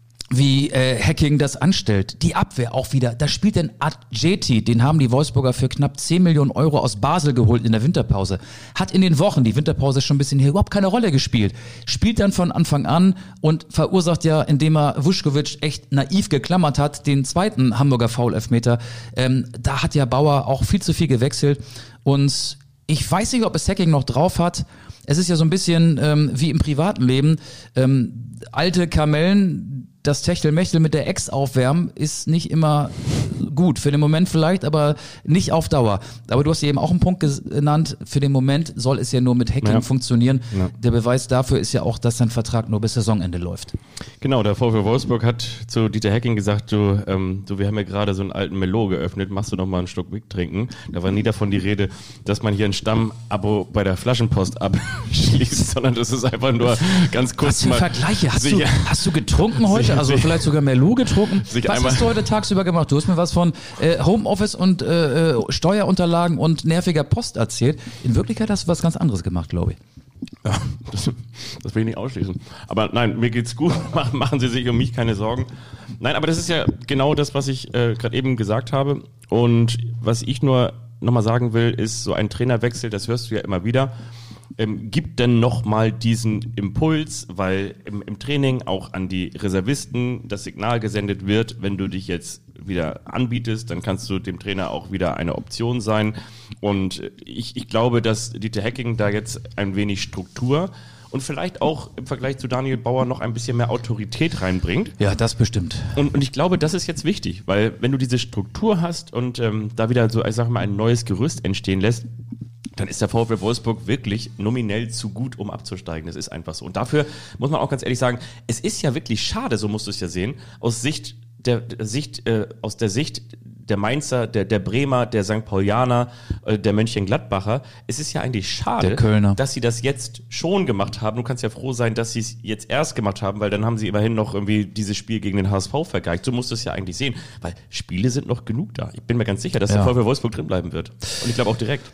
wie äh, Hacking das anstellt. Die Abwehr auch wieder. Da spielt ein Adjeti, den haben die Wolfsburger für knapp zehn Millionen Euro aus Basel geholt in der Winterpause. Hat in den Wochen, die Winterpause ist schon ein bisschen hier, überhaupt keine Rolle gespielt. Spielt dann von Anfang an und verursacht ja, indem er Vuskovic echt naiv geklammert hat, den zweiten Hamburger Foul-Elfmeter. Ähm, da hat ja Bauer auch viel zu viel gewechselt und ich weiß nicht, ob es Hacking noch drauf hat. Es ist ja so ein bisschen ähm, wie im privaten Leben. Ähm, alte Kamellen, das Techtelmechtel mit der Ex aufwärmen, ist nicht immer gut. Für den Moment vielleicht, aber nicht auf Dauer. Aber du hast eben auch einen Punkt genannt. Für den Moment soll es ja nur mit Hacking ja. funktionieren. Ja. Der Beweis dafür ist ja auch, dass sein Vertrag nur bis Saisonende läuft. Genau, der VfL Wolfsburg hat zu Dieter Hacking gesagt, du, ähm, du, wir haben ja gerade so einen alten Melo geöffnet, machst du noch mal einen Schluck Wick trinken? Da war nie davon die Rede, dass man hier ein Stammabo bei der Flaschenpost abschließt, sondern das ist einfach nur ganz kurz Was für mal... Vergleiche? Hast, du, hast du getrunken heute? Also vielleicht sogar Merlot getrunken? Sich Was hast du heute tagsüber gemacht? Du hast mir was von äh, Homeoffice und äh, Steuerunterlagen und nerviger Post erzählt. In Wirklichkeit hast du was ganz anderes gemacht, glaube ich. Ja, das, das will ich nicht ausschließen. Aber nein, mir geht's gut. Machen Sie sich um mich keine Sorgen. Nein, aber das ist ja genau das, was ich äh, gerade eben gesagt habe. Und was ich nur nochmal sagen will, ist so ein Trainerwechsel, das hörst du ja immer wieder. Ähm, gibt denn nochmal diesen Impuls, weil im, im Training auch an die Reservisten das Signal gesendet wird, wenn du dich jetzt wieder anbietest, dann kannst du dem Trainer auch wieder eine Option sein. Und ich, ich glaube, dass Dieter Hacking da jetzt ein wenig Struktur und vielleicht auch im Vergleich zu Daniel Bauer noch ein bisschen mehr Autorität reinbringt. Ja, das bestimmt. Und, und ich glaube, das ist jetzt wichtig, weil wenn du diese Struktur hast und ähm, da wieder so, ich sag mal, ein neues Gerüst entstehen lässt, dann ist der VfL Wolfsburg wirklich nominell zu gut, um abzusteigen. Das ist einfach so. Und dafür muss man auch ganz ehrlich sagen, es ist ja wirklich schade, so musst du es ja sehen, aus Sicht der, der Sicht, äh, aus der Sicht der Mainzer, der, der Bremer, der Sankt Paulianer, äh, der Mönchengladbacher. Es ist ja eigentlich schade, der Kölner, dass sie das jetzt schon gemacht haben. Du kannst ja froh sein, dass sie es jetzt erst gemacht haben, weil dann haben sie immerhin noch irgendwie dieses Spiel gegen den H S V vergeigt. So musst du es ja eigentlich sehen, weil Spiele sind noch genug da. Ich bin mir ganz sicher, dass ja. der VfL Wolfsburg drin bleiben wird. Und ich glaube auch direkt.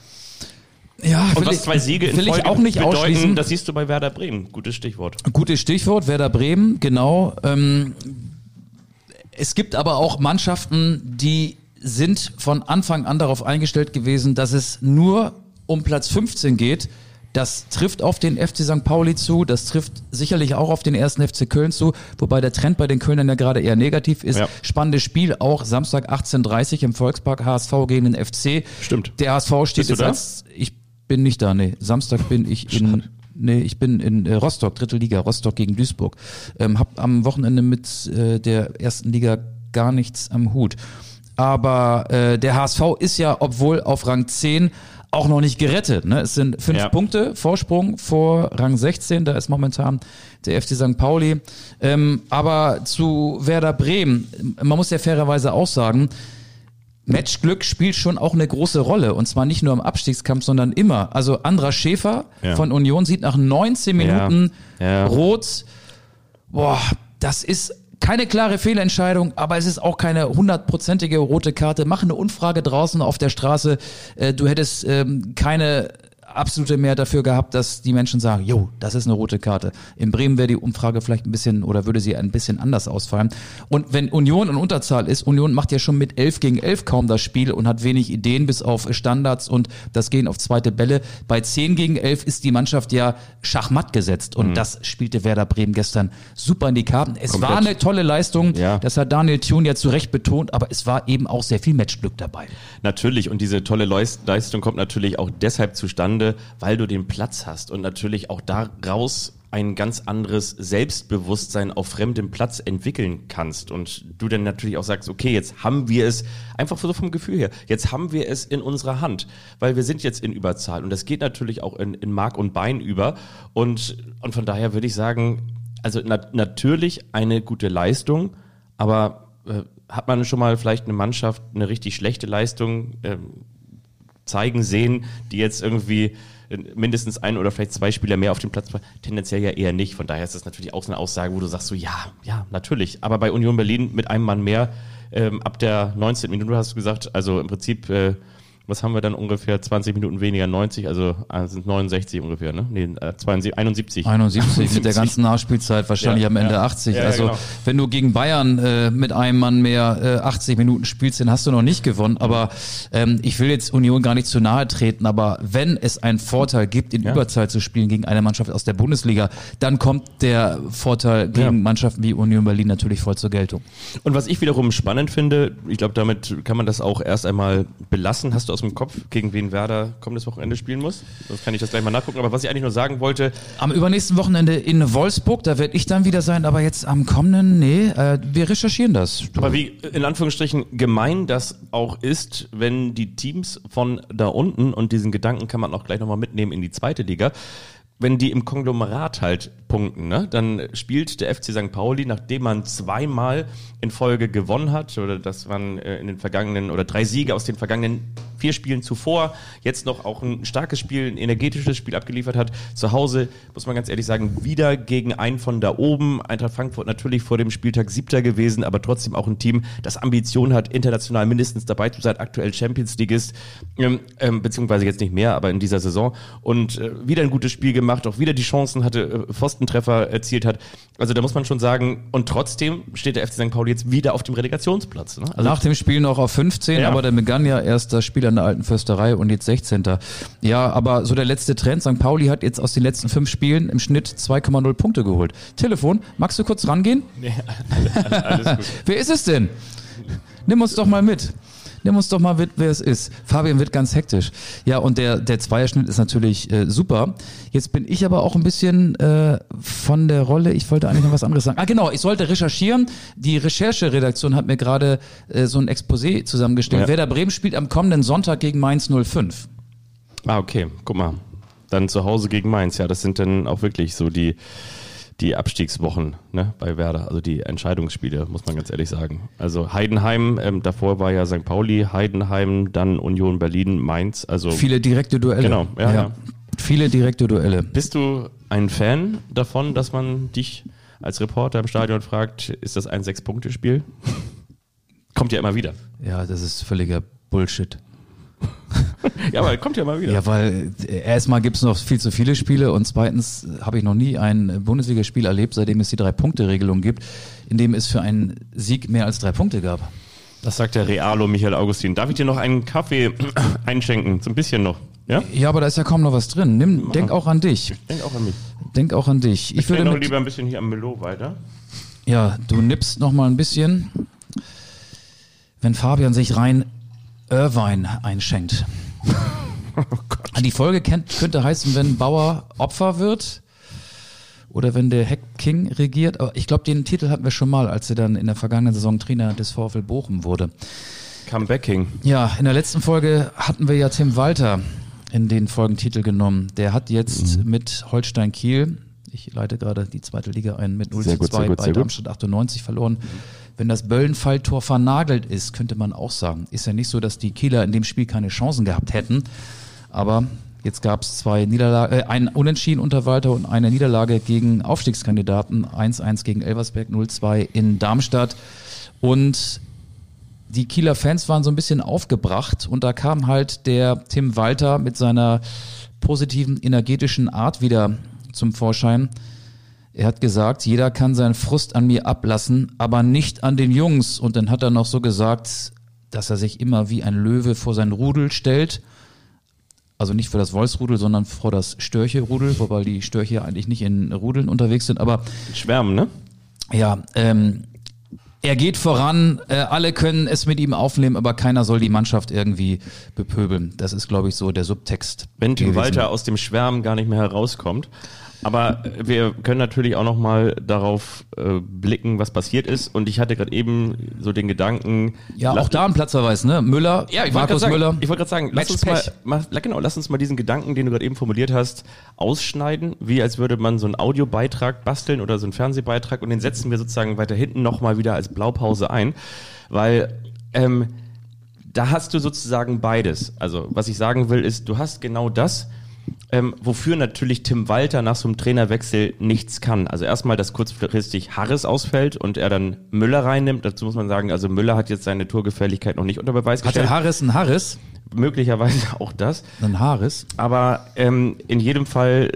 Ja, und was ich, zwei Siege in will Folge ich auch nicht bedeuten, ausschließen. Das siehst du bei Werder Bremen. Gutes Stichwort. Gutes Stichwort, Werder Bremen, genau. Ähm, es gibt aber auch Mannschaften, die sind von Anfang an darauf eingestellt gewesen, dass es nur um Platz fünfzehn geht. Das trifft auf den F C Sankt Pauli zu, das trifft sicherlich auch auf den ersten F C Köln zu, wobei der Trend bei den Kölnern ja gerade eher negativ ist. Ja. Spannendes Spiel, auch Samstag achtzehn Uhr dreißig im Volkspark, H S V gegen den F C. Stimmt. Der H S V steht jetzt als, ich bin nicht da, nee, Samstag bin ich in, nee, ich bin in äh, Rostock, dritte Liga, Rostock gegen Duisburg. Ähm, hab am Wochenende mit äh, der ersten Liga gar nichts am Hut. Aber äh, der H S V ist ja, obwohl auf Rang zehn, auch noch nicht gerettet. Ne? Es sind fünf ja. Punkte Vorsprung vor Rang sechzehn, da ist momentan der F C Sankt Pauli. Ähm, aber zu Werder Bremen, man muss ja fairerweise auch sagen, Matchglück spielt schon auch eine große Rolle. Und zwar nicht nur im Abstiegskampf, sondern immer. Also Andras Schäfer ja. von Union sieht nach neunzehn Minuten ja. Ja. rot. Boah, das ist keine klare Fehlentscheidung, aber es ist auch keine hundertprozentige rote Karte. Mach eine Umfrage draußen auf der Straße. Äh, du hättest ähm, keine absolute mehr dafür gehabt, dass die Menschen sagen, jo, das ist eine rote Karte. In Bremen wäre die Umfrage vielleicht ein bisschen oder würde sie ein bisschen anders ausfallen. Und wenn Union in Unterzahl ist, Union macht ja schon mit elf gegen elf kaum das Spiel und hat wenig Ideen bis auf Standards und das Gehen auf zweite Bälle. Bei zehn gegen elf ist die Mannschaft ja schachmatt gesetzt und mhm. das spielte Werder Bremen gestern super in die Karten. Es Komplett. war eine tolle Leistung, ja. das hat Daniel Thun ja zu Recht betont, aber es war eben auch sehr viel Matchglück dabei. Natürlich, und diese tolle Leistung kommt natürlich auch deshalb zustande, weil du den Platz hast und natürlich auch daraus ein ganz anderes Selbstbewusstsein auf fremdem Platz entwickeln kannst und du dann natürlich auch sagst, okay, jetzt haben wir es, einfach so vom Gefühl her, jetzt haben wir es in unserer Hand, weil wir sind jetzt in Überzahl und das geht natürlich auch in, in Mark und Bein über und, und von daher würde ich sagen, also na, natürlich eine gute Leistung, aber äh, hat man schon mal vielleicht eine Mannschaft, eine richtig schlechte Leistung äh, zeigen sehen, die jetzt irgendwie mindestens ein oder vielleicht zwei Spieler mehr auf dem Platz waren, tendenziell ja eher nicht. Von daher ist das natürlich auch so eine Aussage, wo du sagst so, ja, ja, natürlich. Aber bei Union Berlin mit einem Mann mehr, ähm, ab der neunzehnten Minute hast du gesagt, also im Prinzip, äh, was haben wir dann ungefähr, zwanzig Minuten weniger, neunzig, also äh, sind neunundsechzig ungefähr, ne? Nee, äh, zweiundsiebzig, einundsiebzig. einundsiebzig mit der ganzen Nachspielzeit, wahrscheinlich ja, am Ende ja. achtzig. Ja, also genau. Wenn du gegen Bayern äh, mit einem Mann mehr äh, achtzig Minuten spielst, dann hast du noch nicht gewonnen. Aber ähm, ich will jetzt Union gar nicht zu nahe treten, aber wenn es einen Vorteil gibt, in ja. Überzahl zu spielen gegen eine Mannschaft aus der Bundesliga, dann kommt der Vorteil gegen ja. Mannschaften wie Union Berlin natürlich voll zur Geltung. Und was ich wiederum spannend finde, ich glaube, damit kann man das auch erst einmal belassen. Hast du aus dem Kopf, gegen wen Werder kommendes Wochenende spielen muss? Sonst kann ich das gleich mal nachgucken. Aber was ich eigentlich nur sagen wollte... Am übernächsten Wochenende in Wolfsburg, da werde ich dann wieder sein, aber jetzt am kommenden, nee, äh, wir recherchieren das. Aber wie in Anführungsstrichen gemein das auch ist, wenn die Teams von da unten, und diesen Gedanken kann man auch gleich nochmal mitnehmen in die zweite Liga, wenn die im Konglomerat halt punkten, ne, dann spielt der F C Sankt Pauli, nachdem man zweimal in Folge gewonnen hat, oder das waren äh, in den vergangenen, oder drei Siege aus den vergangenen vier Spielen zuvor, jetzt noch auch ein starkes Spiel, ein energetisches Spiel abgeliefert hat. Zu Hause, muss man ganz ehrlich sagen, wieder gegen einen von da oben. Eintracht Frankfurt natürlich vor dem Spieltag Siebter gewesen, aber trotzdem auch ein Team, das Ambition hat, international mindestens dabei zu sein, aktuell Champions League ist, ähm, ähm, beziehungsweise jetzt nicht mehr, aber in dieser Saison. Und äh, wieder ein gutes Spiel gemacht, auch wieder die Chancen hatte, äh, Pfostentreffer erzielt hat. Also da muss man schon sagen, und trotzdem steht der F C Sankt Pauli jetzt wieder auf dem Relegationsplatz. Ne? Also nach dem Spiel noch auf fünfzehn, ja. aber dann begann ja erst das Spiel an der Alten Försterei und jetzt sechzehnter Ja, aber so der letzte Trend, Sankt Pauli hat jetzt aus den letzten fünf Spielen im Schnitt zwei Komma null Punkte geholt. Telefon, magst du kurz rangehen? Nee, alles, alles gut. Wer ist es denn? Nimm uns doch mal mit. Nimm uns doch mal mit, wer es ist. Fabian wird ganz hektisch. Ja, und der, der Zweierschnitt ist natürlich äh, super. Jetzt bin ich aber auch ein bisschen äh, von der Rolle, ich wollte eigentlich noch was anderes sagen. Ah genau, ich sollte recherchieren. Die Rechercheredaktion hat mir gerade äh, so ein Exposé zusammengestellt. Ja. Werder Bremen spielt am kommenden Sonntag gegen Mainz null fünf. Ah, okay, guck mal. Dann zu Hause gegen Mainz. Ja, das sind dann auch wirklich so die... die Abstiegswochen, ne, bei Werder, also die Entscheidungsspiele, muss man ganz ehrlich sagen. Also Heidenheim, ähm, davor war ja Sankt Pauli, Heidenheim, dann Union Berlin, Mainz, also... Viele direkte Duelle. Genau, ja, ja. ja. Viele direkte Duelle. Bist du ein Fan davon, dass man dich als Reporter im Stadion fragt, ist das ein Sechs-Punkte-Spiel? Kommt ja immer wieder. Ja, das ist völliger Bullshit. Ja, aber kommt ja mal wieder. Ja, weil erstmal gibt es noch viel zu viele Spiele und zweitens habe ich noch nie ein Bundesligaspiel erlebt, seitdem es die Drei-Punkte-Regelung gibt, in dem es für einen Sieg mehr als drei Punkte gab. Das sagt der Realo Michael Augustin. Darf ich dir noch einen Kaffee einschenken? So ein bisschen noch. Ja, ja, aber da ist ja kaum noch was drin. Nimm, denk auch an dich. Denk auch an mich. Denk auch an dich. Ich, ich würde noch mit, lieber ein bisschen hier am Melo weiter. Ja, du nippst noch mal ein bisschen. Wenn Fabian sich rein Irvine einschenkt. Oh Gott. Die Folge kennt, könnte heißen, wenn Bauer Opfer wird oder wenn der Heck King regiert. Aber ich glaube, den Titel hatten wir schon mal, als er dann in der vergangenen Saison Trainer des VfL Bochum wurde. Comeback King. Ja, in der letzten Folge hatten wir ja Tim Walter in den Folgentitel genommen. Der hat jetzt mhm. mit Holstein Kiel, ich leite gerade die zweite Liga ein, mit null zu zwei bei Darmstadt achtundneunzig verloren. Wenn das Böllenfalltor vernagelt ist, könnte man auch sagen. Ist ja nicht so, dass die Kieler in dem Spiel keine Chancen gehabt hätten. Aber jetzt gab es zwei Niederlagen, äh, ein Unentschieden unter Walter und eine Niederlage gegen Aufstiegskandidaten. eins eins gegen Elversberg, null zwei in Darmstadt. Und die Kieler Fans waren so ein bisschen aufgebracht. Und da kam halt der Tim Walter mit seiner positiven, energetischen Art wieder zum Vorschein. Er hat gesagt, jeder kann seinen Frust an mir ablassen, aber nicht an den Jungs. Und dann hat er noch so gesagt, dass er sich immer wie ein Löwe vor sein Rudel stellt. Also nicht für das Wolfsrudel, sondern vor das Störche-Rudel, wobei die Störche eigentlich nicht in Rudeln unterwegs sind. Aber Schwärmen, ne? Ja, ähm, er geht voran, äh, alle können es mit ihm aufnehmen, aber keiner soll die Mannschaft irgendwie bepöbeln. Das ist, glaube ich, so der Subtext. Wenn Tim Walter aus dem Schwärmen gar nicht mehr herauskommt. Aber wir können natürlich auch noch mal darauf äh, blicken, was passiert ist. Und ich hatte gerade eben so den Gedanken... Ja, auch da ein Platzverweis, ne? Müller, ja, ich Markus sagen, Müller. Ich wollte gerade sagen, lass uns, mal, mal, genau, lass uns mal diesen Gedanken, den du gerade eben formuliert hast, ausschneiden. Wie als würde man so einen Audiobeitrag basteln oder so einen Fernsehbeitrag. Und den setzen wir sozusagen weiter hinten noch mal wieder als Blaupause ein. Weil... Ähm, da hast du sozusagen beides. Also was ich sagen will, ist, du hast genau das... Ähm, wofür natürlich Tim Walter nach so einem Trainerwechsel nichts kann. Also erstmal, dass kurzfristig Harris ausfällt und er dann Müller reinnimmt. Dazu muss man sagen, also Müller hat jetzt seine Torgefährlichkeit noch nicht unter Beweis gestellt. Hat der Harris einen Harris? Möglicherweise auch das. Ein Harris. Aber ähm, in jedem Fall,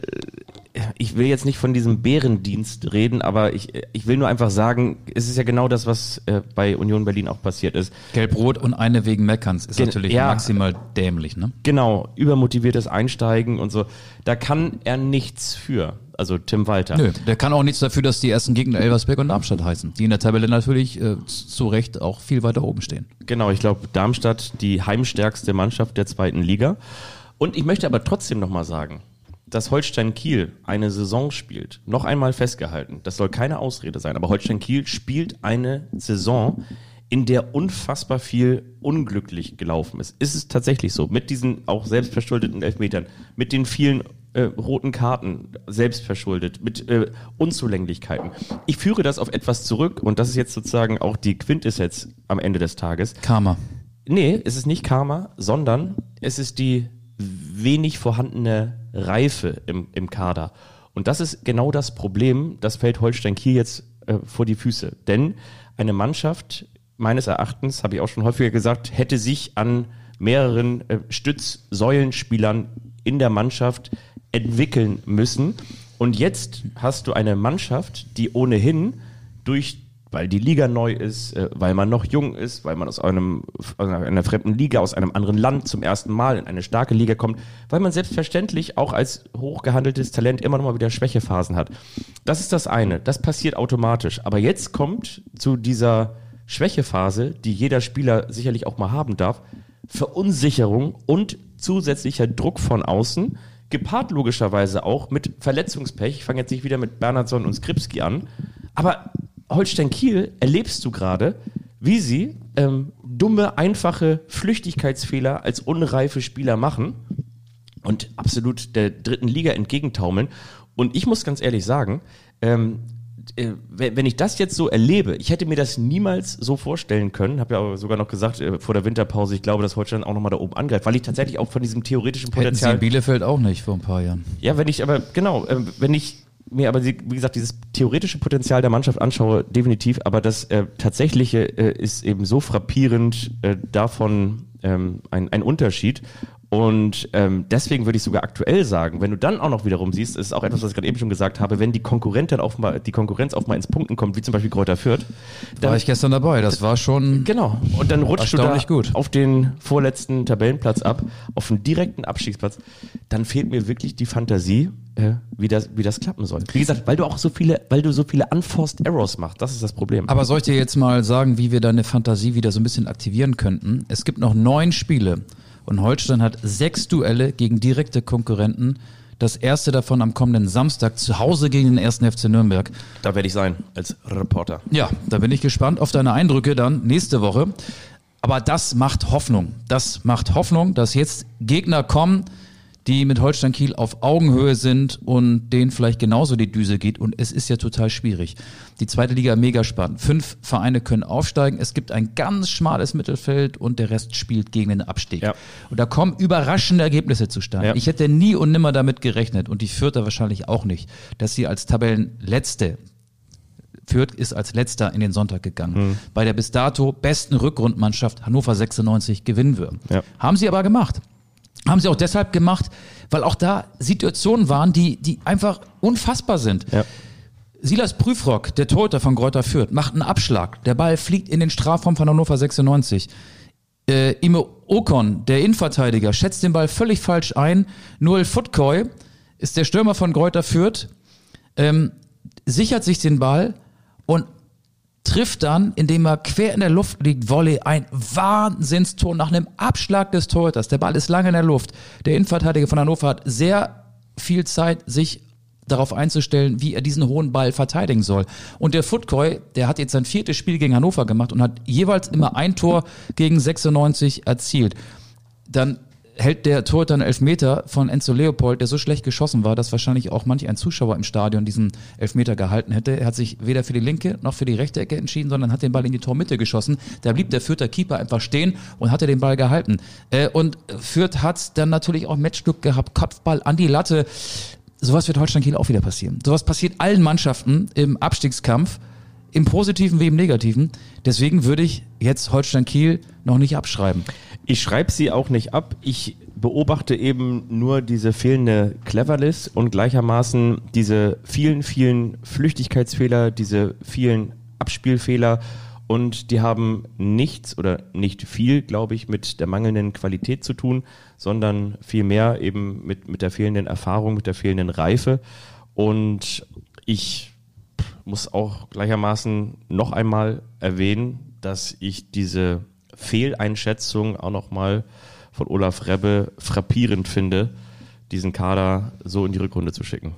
ich will jetzt nicht von diesem Bärendienst reden, aber ich, ich will nur einfach sagen, es ist ja genau das, was äh, bei Union Berlin auch passiert ist. Gelb-Rot und eine wegen Meckerns ist Gen- natürlich ja, maximal dämlich, ne? Genau, übermotiviertes Einsteigen und so. Da kann er nichts für, also Tim Walter. Nö, der kann auch nichts dafür, dass die ersten Gegner Elversberg und Darmstadt heißen, die in der Tabelle natürlich äh, zu Recht auch viel weiter oben stehen. Genau, ich glaube, Darmstadt die heimstärkste Mannschaft der zweiten Liga. Und ich möchte aber trotzdem nochmal sagen, dass Holstein Kiel eine Saison spielt, noch einmal festgehalten, das soll keine Ausrede sein, aber Holstein Kiel spielt eine Saison, in der unfassbar viel unglücklich gelaufen ist. Ist es tatsächlich so, mit diesen auch selbstverschuldeten Elfmetern, mit den vielen äh, roten Karten, selbstverschuldet, mit äh, Unzulänglichkeiten. Ich führe das auf etwas zurück und das ist jetzt sozusagen auch die Quintessenz am Ende des Tages. Karma. Nee, es ist nicht Karma, sondern es ist die wenig vorhandene Reife im, im Kader. Und das ist genau das Problem, das fällt Holstein Kiel jetzt äh, vor die Füße. Denn eine Mannschaft, meines Erachtens, habe ich auch schon häufiger gesagt, hätte sich an mehreren äh, Stützsäulenspielern in der Mannschaft entwickeln müssen. Und jetzt hast du eine Mannschaft, die ohnehin durch weil die Liga neu ist, äh, weil man noch jung ist, weil man aus einem aus einer fremden Liga, aus einem anderen Land zum ersten Mal in eine starke Liga kommt, weil man selbstverständlich auch als hochgehandeltes Talent immer noch mal wieder Schwächephasen hat. Das ist das eine, das passiert automatisch. Aber jetzt kommt zu dieser Schwächephase, die jeder Spieler sicherlich auch mal haben darf, Verunsicherung und zusätzlicher Druck von außen, gepaart logischerweise auch mit Verletzungspech. Ich fange jetzt nicht wieder mit Bernhardsson und Skripski an, aber Holstein Kiel erlebst du gerade, wie sie ähm, dumme, einfache Flüchtigkeitsfehler als unreife Spieler machen und absolut der dritten Liga entgegentaumeln. Und ich muss ganz ehrlich sagen, ähm, äh, wenn ich das jetzt so erlebe, ich hätte mir das niemals so vorstellen können, habe ja aber sogar noch gesagt äh, vor der Winterpause, ich glaube, dass Holstein auch nochmal da oben angreift, weil ich tatsächlich auch von diesem theoretischen Potenzial... Hätten sie in Bielefeld auch nicht vor ein paar Jahren. Ja, wenn ich aber, genau, äh, wenn ich mir aber, wie gesagt, dieses theoretische Potenzial der Mannschaft anschaue, definitiv, aber das äh, Tatsächliche äh, ist eben so frappierend äh, davon ähm, ein, ein Unterschied. Und ähm, deswegen würde ich sogar aktuell sagen, wenn du dann auch noch wiederum siehst, ist auch etwas, was ich gerade eben schon gesagt habe, wenn die Konkurrenz dann auf mal, die Konkurrenz auf mal ins Punkten kommt, wie zum Beispiel Greuther Fürth. Da war ich gestern dabei, das war schon Genau. Und dann rutschst du da gut. auf den vorletzten Tabellenplatz ab, auf den direkten Abstiegsplatz. Dann fehlt mir wirklich die Fantasie, äh, wie das, wie das klappen soll. Wie gesagt, weil du auch so viele, weil du so viele Unforced Errors machst, das ist das Problem. Aber soll ich dir jetzt mal sagen, wie wir deine Fantasie wieder so ein bisschen aktivieren könnten? Es gibt noch neun Spiele und Holstein hat sechs Duelle gegen direkte Konkurrenten. Das erste davon am kommenden Samstag zu Hause gegen den ersten F C Nürnberg. Da werde ich sein, als Reporter. Ja, da bin ich gespannt auf deine Eindrücke dann nächste Woche. Aber das macht Hoffnung. Das macht Hoffnung, dass jetzt Gegner kommen, die mit Holstein Kiel auf Augenhöhe sind und denen vielleicht genauso die Düse geht. Und es ist ja total schwierig. Die zweite Liga mega spannend. Fünf Vereine können aufsteigen. Es gibt ein ganz schmales Mittelfeld und der Rest spielt gegen den Abstieg. Ja. Und da kommen überraschende Ergebnisse zustande. Ja. Ich hätte nie und nimmer damit gerechnet und die Fürther wahrscheinlich auch nicht, dass sie als Tabellenletzte, Fürth ist als Letzter in den Sonntag gegangen, mhm. bei der bis dato besten Rückrundmannschaft Hannover sechsundneunzig gewinnen würden. Ja. Haben sie aber gemacht. Haben sie auch deshalb gemacht, weil auch da Situationen waren, die, die einfach unfassbar sind. Ja. Silas Prüfrock, der Torhüter von Greuther Fürth, macht einen Abschlag. Der Ball fliegt in den Strafraum von Hannover sechsundneunzig. Äh, Ime Okon, der Innenverteidiger, schätzt den Ball völlig falsch ein. Noel Futkoy ist der Stürmer von Greuther Fürth, ähm, sichert sich den Ball und trifft dann, indem er quer in der Luft liegt, Volley, ein Wahnsinnstor nach einem Abschlag des Torhüters. Der Ball ist lange in der Luft. Der Innenverteidiger von Hannover hat sehr viel Zeit, sich darauf einzustellen, wie er diesen hohen Ball verteidigen soll. Und der Futkoy, der hat jetzt sein viertes Spiel gegen Hannover gemacht und hat jeweils immer ein Tor gegen sechsundneunzig erzielt. Dann hält der Torhüter einen Elfmeter von Enzo Leopold, der so schlecht geschossen war, dass wahrscheinlich auch manch ein Zuschauer im Stadion diesen Elfmeter gehalten hätte. Er hat sich weder für die linke noch für die rechte Ecke entschieden, sondern hat den Ball in die Tormitte geschossen. Da blieb der Fürther Keeper einfach stehen und hatte den Ball gehalten. Und Fürth hat dann natürlich auch Matchglück gehabt, Kopfball an die Latte. Sowas wird Holstein Kiel auch wieder passieren. Sowas passiert allen Mannschaften im Abstiegskampf, im Positiven wie im Negativen. Deswegen würde ich jetzt Holstein Kiel noch nicht abschreiben. Ich schreibe sie auch nicht ab. Ich beobachte eben nur diese fehlende Cleverness und gleichermaßen diese vielen, vielen Flüchtigkeitsfehler, diese vielen Abspielfehler. Und die haben nichts oder nicht viel, glaube ich, mit der mangelnden Qualität zu tun, sondern vielmehr eben mit, mit der fehlenden Erfahrung, mit der fehlenden Reife. Und ich muss auch gleichermaßen noch einmal erwähnen, dass ich diese Fehleinschätzung auch nochmal von Olaf Rebbe frappierend finde, diesen Kader so in die Rückrunde zu schicken.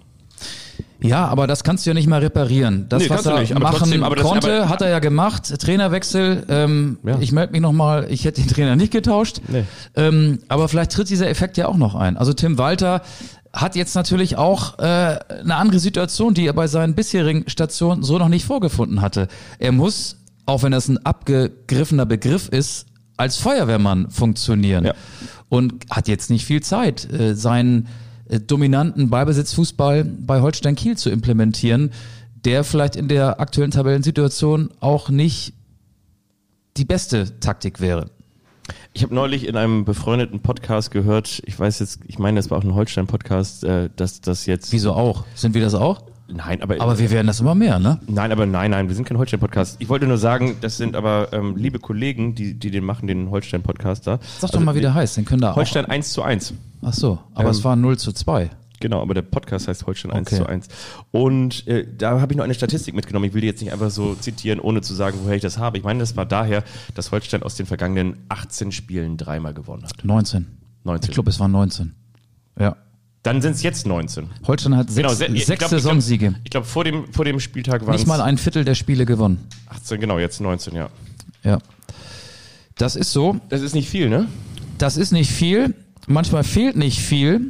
Ja, aber das kannst du ja nicht mal reparieren. Das, nee, was er nicht, machen trotzdem, aber konnte, das, aber, hat er ja gemacht. Trainerwechsel, ähm, ja. Ich melde mich nochmal, ich hätte den Trainer nicht getauscht. Nee. Ähm, aber vielleicht tritt dieser Effekt ja auch noch ein. Also Tim Walter hat jetzt natürlich auch äh, eine andere Situation, die er bei seinen bisherigen Stationen so noch nicht vorgefunden hatte. Er muss, auch wenn das ein abgegriffener Begriff ist, als Feuerwehrmann funktionieren. Ja. Und hat jetzt nicht viel Zeit, äh, seinen äh, dominanten Ballbesitzfußball bei Holstein Kiel zu implementieren, der vielleicht in der aktuellen Tabellensituation auch nicht die beste Taktik wäre. Ich habe neulich in einem befreundeten Podcast gehört, ich weiß jetzt, ich meine, das war auch ein Holstein-Podcast, äh, dass das jetzt... Wieso auch? Sind wir das auch? Nein, aber... Aber wir werden das immer mehr, ne? Nein, aber nein, nein, wir sind kein Holstein-Podcast. Ich wollte nur sagen, das sind aber ähm, liebe Kollegen, die, die den machen, den Holstein-Podcast da. Sag doch also, mal, wie der heißt, den können da auch... Holstein eins zu eins. Ach so, aber ähm, es war null zu zwei. Genau, aber der Podcast heißt Holstein okay. eins zu eins. Und äh, da habe ich noch eine Statistik mitgenommen. Ich will die jetzt nicht einfach so zitieren, ohne zu sagen, woher ich das habe. Ich meine, das war daher, dass Holstein aus den vergangenen achtzehn Spielen dreimal gewonnen hat. neunzehn. neunzehn. Ich glaube, es waren neunzehn. Ja. Dann sind es jetzt neunzehn. Holstein hat sechs, genau, se- sechs glaub, Saisonsiege. Ich glaube, glaub, vor, dem, vor dem Spieltag waren es... Nicht mal ein Viertel der Spiele gewonnen. achtzehn, genau, jetzt neunzehn, ja. Ja. Das ist so. Das ist nicht viel, ne? Das ist nicht viel. Manchmal fehlt nicht viel.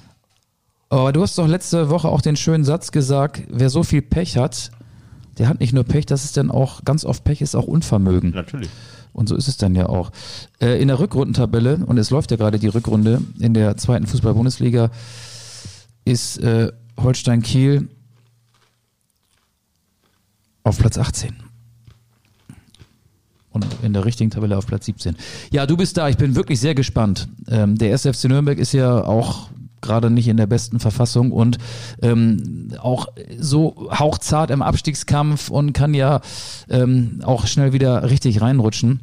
Aber du hast doch letzte Woche auch den schönen Satz gesagt, wer so viel Pech hat, der hat nicht nur Pech, das ist dann auch, ganz oft Pech ist auch Unvermögen. Natürlich. Und so ist es dann ja auch. Äh, in der Rückrundentabelle, und es läuft ja gerade die Rückrunde in der zweiten Fußball-Bundesliga, ist äh, Holstein Kiel auf Platz achtzehn. Und in der richtigen Tabelle auf Platz siebzehn. Ja, du bist da, ich bin wirklich sehr gespannt. Ähm, der erste F C Nürnberg ist ja auch gerade nicht in der besten Verfassung und ähm, auch so hauchzart im Abstiegskampf und kann ja ähm, auch schnell wieder richtig reinrutschen.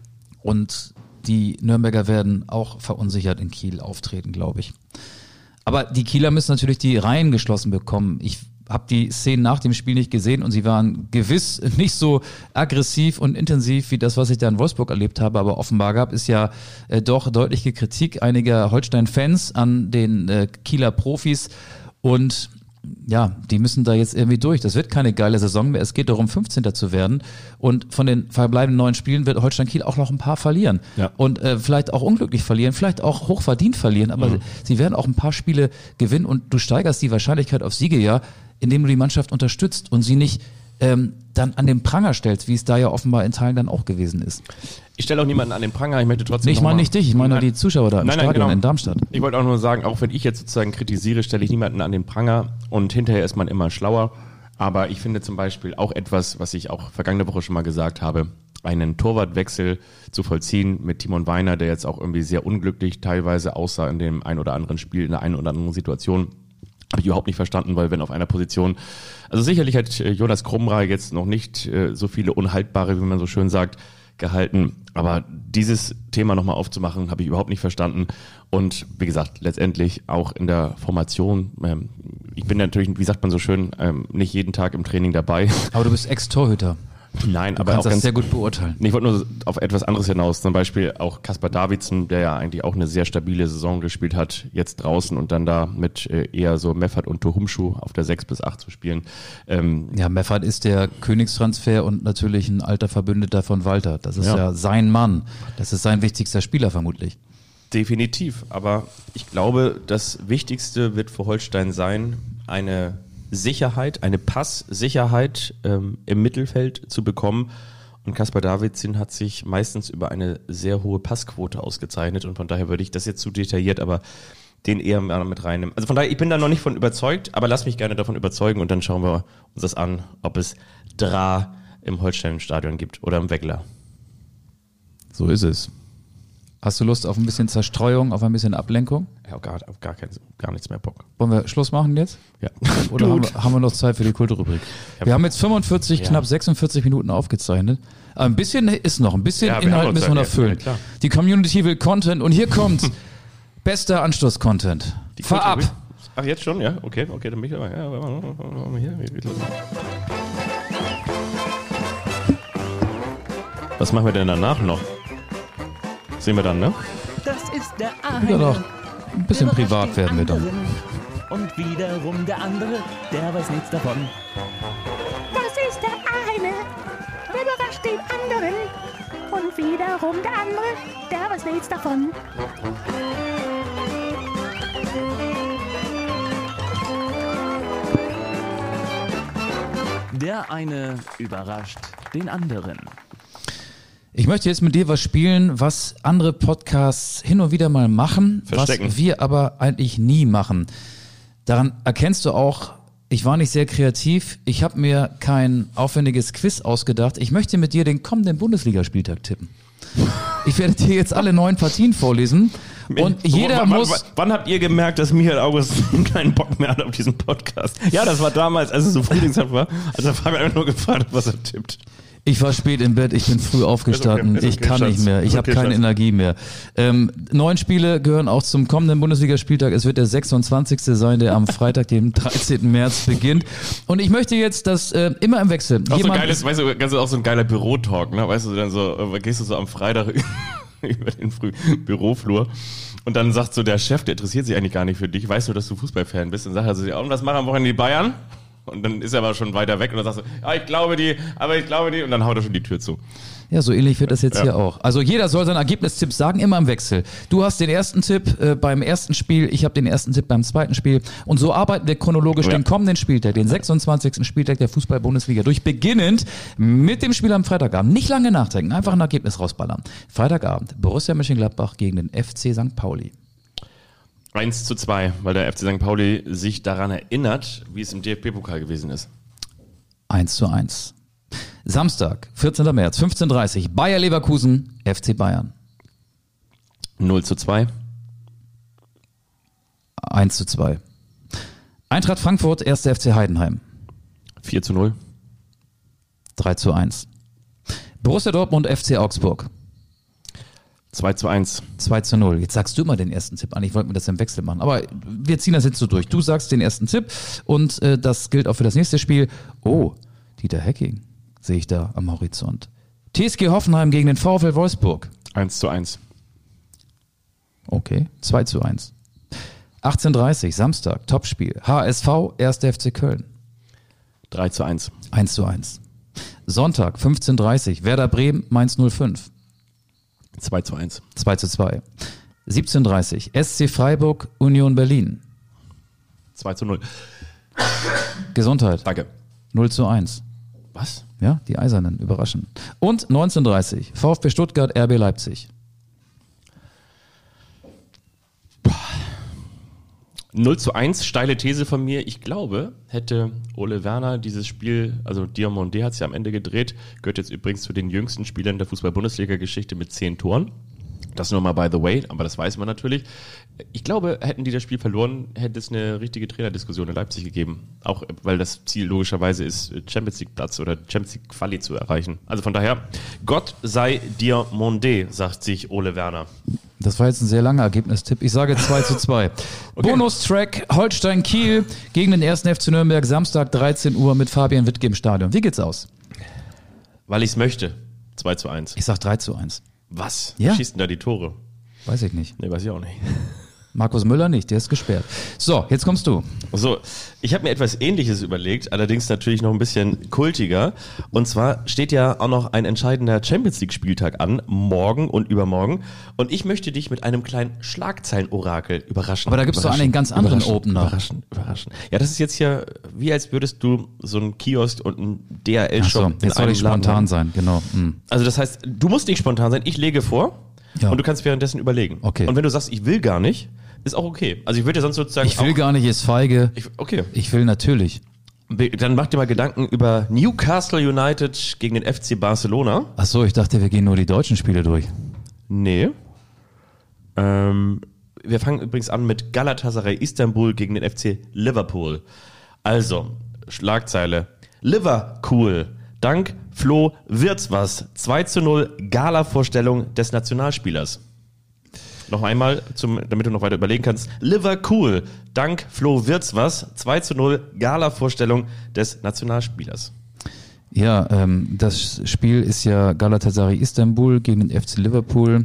Und die Nürnberger werden auch verunsichert in Kiel auftreten, glaube ich. Aber die Kieler müssen natürlich die Reihen geschlossen bekommen. Ich habe die Szenen nach dem Spiel nicht gesehen und sie waren gewiss nicht so aggressiv und intensiv wie das, was ich da in Wolfsburg erlebt habe, aber offenbar gab es ja äh, doch deutliche Kritik einiger Holstein-Fans an den äh, Kieler Profis und ja, die müssen da jetzt irgendwie durch. Das wird keine geile Saison mehr. Es geht darum, fünfzehnter zu werden. Und von den verbleibenden neun Spielen wird Holstein Kiel auch noch ein paar verlieren. Ja. Und äh, vielleicht auch unglücklich verlieren, vielleicht auch hochverdient verlieren. Aber mhm. sie werden auch ein paar Spiele gewinnen und du steigerst die Wahrscheinlichkeit auf Siege ja, indem du die Mannschaft unterstützt und sie nicht ähm, dann an den Pranger stellst, wie es da ja offenbar in Teilen dann auch gewesen ist. Ich stelle auch niemanden an den Pranger, ich möchte trotzdem. Nee, ich meine nicht dich, ich meine die Zuschauer da im nein, Stadion nein, genau. in Darmstadt. Ich wollte auch nur sagen, auch wenn ich jetzt sozusagen kritisiere, stelle ich niemanden an den Pranger und hinterher ist man immer schlauer. Aber ich finde zum Beispiel auch etwas, was ich auch vergangene Woche schon mal gesagt habe, einen Torwartwechsel zu vollziehen mit Timon Weiner, der jetzt auch irgendwie sehr unglücklich teilweise aussah in dem ein oder anderen Spiel, in der einen oder anderen Situation. Habe ich überhaupt nicht verstanden, weil wenn auf einer Position, also sicherlich hat Jonas Krumrei jetzt noch nicht äh, so viele unhaltbare, wie man so schön sagt, gehalten, aber dieses Thema nochmal aufzumachen, habe ich überhaupt nicht verstanden und wie gesagt, letztendlich auch in der Formation, ähm, ich bin natürlich, wie sagt man so schön, ähm, nicht jeden Tag im Training dabei. Aber du bist Ex-Torhüter. Nein, du aber kannst auch das ganz, sehr gut beurteilen. Ich wollte nur auf etwas anderes hinaus, zum Beispiel auch Kaspar Davidsen, der ja eigentlich auch eine sehr stabile Saison gespielt hat, jetzt draußen und dann da mit äh, eher so Meffert und Tohumschuh auf der sechs bis acht zu spielen. Ähm, ja, Meffert ist der Königstransfer und natürlich ein alter Verbündeter von Walter. Das ist ja, ja sein Mann. Das ist sein wichtigster Spieler vermutlich. Definitiv, aber ich glaube, das Wichtigste wird für Holstein sein, eine Sicherheit, eine Passsicherheit ähm, im Mittelfeld zu bekommen. Und Kaspar Davidsen hat sich meistens über eine sehr hohe Passquote ausgezeichnet und von daher würde ich das jetzt zu detailliert, aber den eher mal mit reinnehmen. Also von daher, ich bin da noch nicht von überzeugt, aber lass mich gerne davon überzeugen und dann schauen wir uns das an, ob es Dra im Holstein-Stadion gibt oder im Weggler. So ist es. Hast du Lust auf ein bisschen Zerstreuung, auf ein bisschen Ablenkung? Ja, gar, auf gar, kein, gar nichts mehr Bock. Wollen wir Schluss machen jetzt? Ja. Oder haben wir, haben wir noch Zeit für die Kulturrubrik? Wir haben jetzt fünfundvierzig, ja. knapp sechsundvierzig Minuten aufgezeichnet. Aber ein bisschen ist noch, ein bisschen ja, Inhalt müssen wir noch füllen. Ja, die Community will Content und hier kommt bester Anstoß-Content. Fahr ab! Ach, jetzt schon? Ja, okay, okay, dann bin ich aber. Ja, hier, was machen wir denn danach noch? Sehen wir dann, ne? Das ist der eine. Ja doch, ein bisschen privat werden wir dann. Und wiederum der andere, der weiß nichts davon. Das ist der eine, der überrascht den anderen. Und wiederum der andere, der weiß nichts davon. Der eine überrascht den anderen. Ich möchte jetzt mit dir was spielen, was andere Podcasts hin und wieder mal machen, Verstecken. was wir aber eigentlich nie machen. Daran erkennst du auch, ich war nicht sehr kreativ, ich habe mir kein aufwendiges Quiz ausgedacht. Ich möchte mit dir den kommenden Bundesligaspieltag tippen. Ich werde dir jetzt alle neun Partien vorlesen und jeder wann, muss... Wann, wann habt ihr gemerkt, dass Michael Augustin keinen Bock mehr hat auf diesen Podcast? Ja, das war damals, als es so frühlingshaft war, als der Fabian einfach nur gefragt hat, was er tippt. Ich war spät im Bett, ich bin früh aufgestanden, okay, ich okay, kann Schatz. nicht mehr, ich Okay, habe keine Schatz. Energie mehr. Ähm, neun Spiele gehören auch zum kommenden Bundesligaspieltag. Es wird der sechsundzwanzigste sein, der am Freitag, dem dreizehnten März beginnt. Und ich möchte jetzt, dass äh, immer im Wechsel Auch so jemand... geiles, weißt du, ganz auch so ein geiler Bürotalk, ne? Weißt du, dann so, äh, gehst du so am Freitag über den Früh Büroflur und dann sagt so der Chef, der interessiert sich eigentlich gar nicht für dich, weißt du, dass du Fußballfan bist, und sagt er so, ja, und was machen am Wochenende die Bayern? Und dann ist er aber schon weiter weg und dann sagst du, ja, ich glaube die, aber ich glaube die, und dann haut er schon die Tür zu. Ja, so ähnlich wird das jetzt Ja. hier auch. Also jeder soll seinen Ergebnistipp sagen, immer im Wechsel. Du hast den ersten Tipp äh, beim ersten Spiel, ich habe den ersten Tipp beim zweiten Spiel. Und so arbeiten wir chronologisch Ja. den kommenden Spieltag, den sechsundzwanzigsten Spieltag der Fußball-Bundesliga durch, beginnend mit dem Spiel am Freitagabend. Nicht lange nachdenken, einfach ein Ergebnis rausballern. Freitagabend, Borussia Mönchengladbach gegen den F C Sankt Pauli. eins zu zwei, weil der F C Sankt Pauli sich daran erinnert, wie es im D F B-Pokal gewesen ist. eins zu eins. Samstag, vierzehnter März, fünfzehn Uhr dreißig, Bayer Leverkusen, F C Bayern. null zu zwei. eins zu zwei. Eintracht Frankfurt, erster F C Heidenheim. vier zu null. drei zu eins. Borussia Dortmund, F C Augsburg. zwei zu eins. zwei zu null. Jetzt sagst du mal den ersten Tipp an. Ich wollte mir das im Wechsel machen. Aber wir ziehen das jetzt so durch. Du sagst den ersten Tipp und äh, das gilt auch für das nächste Spiel. Oh, Dieter Hecking sehe ich da am Horizont. T S G Hoffenheim gegen den VfL Wolfsburg. eins zu eins. Okay, zwei zu eins. achtzehn Uhr dreißig, Samstag, Topspiel. H S V, erster F C Köln. drei zu eins. eins zu eins. Sonntag, fünfzehn Uhr dreißig, Werder Bremen, Mainz null fünf. zwei zu eins. zwei zu zwei. siebzehn Uhr dreißig, S C Freiburg, Union Berlin. zwei zu null. Gesundheit. Danke. null zu eins. Was? Ja, die Eisernen, überraschen. Und neunzehn Uhr dreißig, VfB Stuttgart, R B Leipzig. null zu eins, steile These von mir. Ich glaube, hätte Ole Werner dieses Spiel, also Diomandé hat es ja am Ende gedreht, gehört jetzt übrigens zu den jüngsten Spielern der Fußball-Bundesliga-Geschichte mit zehn Toren. Das nur mal by the way, aber das weiß man natürlich. Ich glaube, hätten die das Spiel verloren, hätte es eine richtige Trainerdiskussion in Leipzig gegeben. Auch weil das Ziel logischerweise ist, Champions League Platz oder Champions League Quali zu erreichen. Also von daher, Gott sei dir Mondé, sagt sich Ole Werner. Das war jetzt ein sehr langer Ergebnistipp. Ich sage zwei zu zwei. Okay. Bonustrack Holstein Kiel gegen den ersten F C Nürnberg, Samstag dreizehn Uhr mit Fabian Wittke im Stadion. Wie geht's aus? Weil ich es möchte. zwei zu eins. Ich sag drei zu eins. Was? Ja. Wer schießt denn da die Tore? Weiß ich nicht. Nee, weiß ich auch nicht. Markus Müller nicht, der ist gesperrt. So, jetzt kommst du. So, ich habe mir etwas Ähnliches überlegt, allerdings natürlich noch ein bisschen kultiger. Und zwar steht ja auch noch ein entscheidender Champions-League-Spieltag an, morgen und übermorgen. Und ich möchte dich mit einem kleinen Schlagzeilen-Orakel überraschen. Aber da gibt's doch Überraschen. einen ganz anderen Überraschen. Opener. Überraschen, überraschen. Ja, das ist jetzt ja wie als würdest du so einen Kiosk und einen D H L-Shop Achso, jetzt soll ich spontan sein, genau. Hm. Also das heißt, du musst nicht spontan sein, ich lege vor Ja. und du kannst währenddessen überlegen. Okay. Und wenn du sagst, ich will gar nicht, ist auch okay. Also ich würde ja sonst sozusagen Ich will auch, gar nicht, ist feige. ich, okay. Ich will natürlich. Be- Dann mach dir mal Gedanken über Newcastle United gegen den F C Barcelona. Achso, ich dachte, wir gehen nur die deutschen Spiele durch. Nee. Ähm, wir fangen übrigens an mit Galatasaray Istanbul gegen den F C Liverpool. Also, Schlagzeile. Liverpool. Dank Flo wird's was. zwei zu null Gala-Vorstellung des Nationalspielers. Noch einmal, zum, damit du noch weiter überlegen kannst. Liverpool. Dank Flo wird's was. zwei zu null Gala-Vorstellung des Nationalspielers. Ja, ähm, das Spiel ist ja Galatasaray Istanbul gegen den F C Liverpool.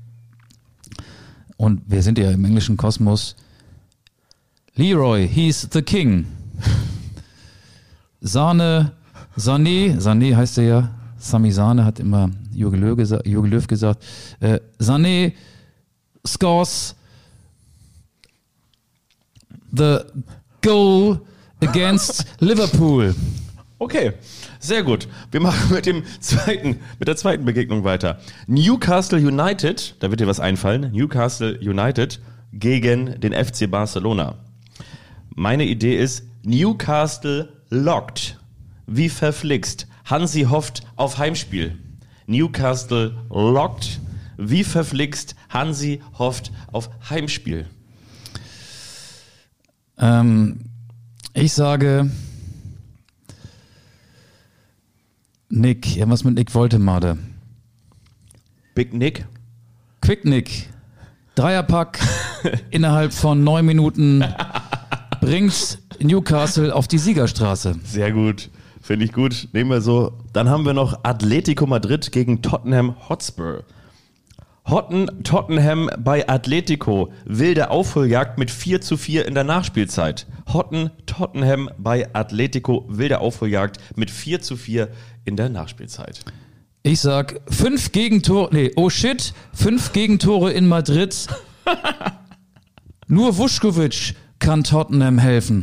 Und wir sind ja im englischen Kosmos. Leroy, he's the king. Sahne, Sané, Sané heißt er ja. Sami Sahne hat immer Jogi Löw gesagt. Jogi Löw gesagt äh, Sané scores the goal against Liverpool. Okay, sehr gut. Wir machen mit dem zweiten, mit der zweiten Begegnung weiter. Newcastle United, da wird dir was einfallen. Newcastle United gegen den F C Barcelona. Meine Idee ist Newcastle locked. Wie verflixt. Hansi hofft auf Heimspiel. Newcastle locked. Wie verflixt. Hansi hofft auf Heimspiel. Ähm, ich sage Nick. Ja, was mit Nick Woltemade? Big Nick. Quick Nick. Dreierpack innerhalb von neun Minuten bringt Newcastle auf die Siegerstraße. Sehr gut. Finde ich gut. Nehmen wir so. Dann haben wir noch Atletico Madrid gegen Tottenham Hotspur. Hotten, Tottenham bei Atletico. Wilde Aufholjagd mit vier zu vier in der Nachspielzeit. Hotten, Tottenham bei Atletico. Wilde Aufholjagd mit vier zu vier in der Nachspielzeit. Ich sag fünf Gegentore, nee, oh shit, fünf Gegentore in Madrid. Nur Vuskovic kann Tottenham helfen.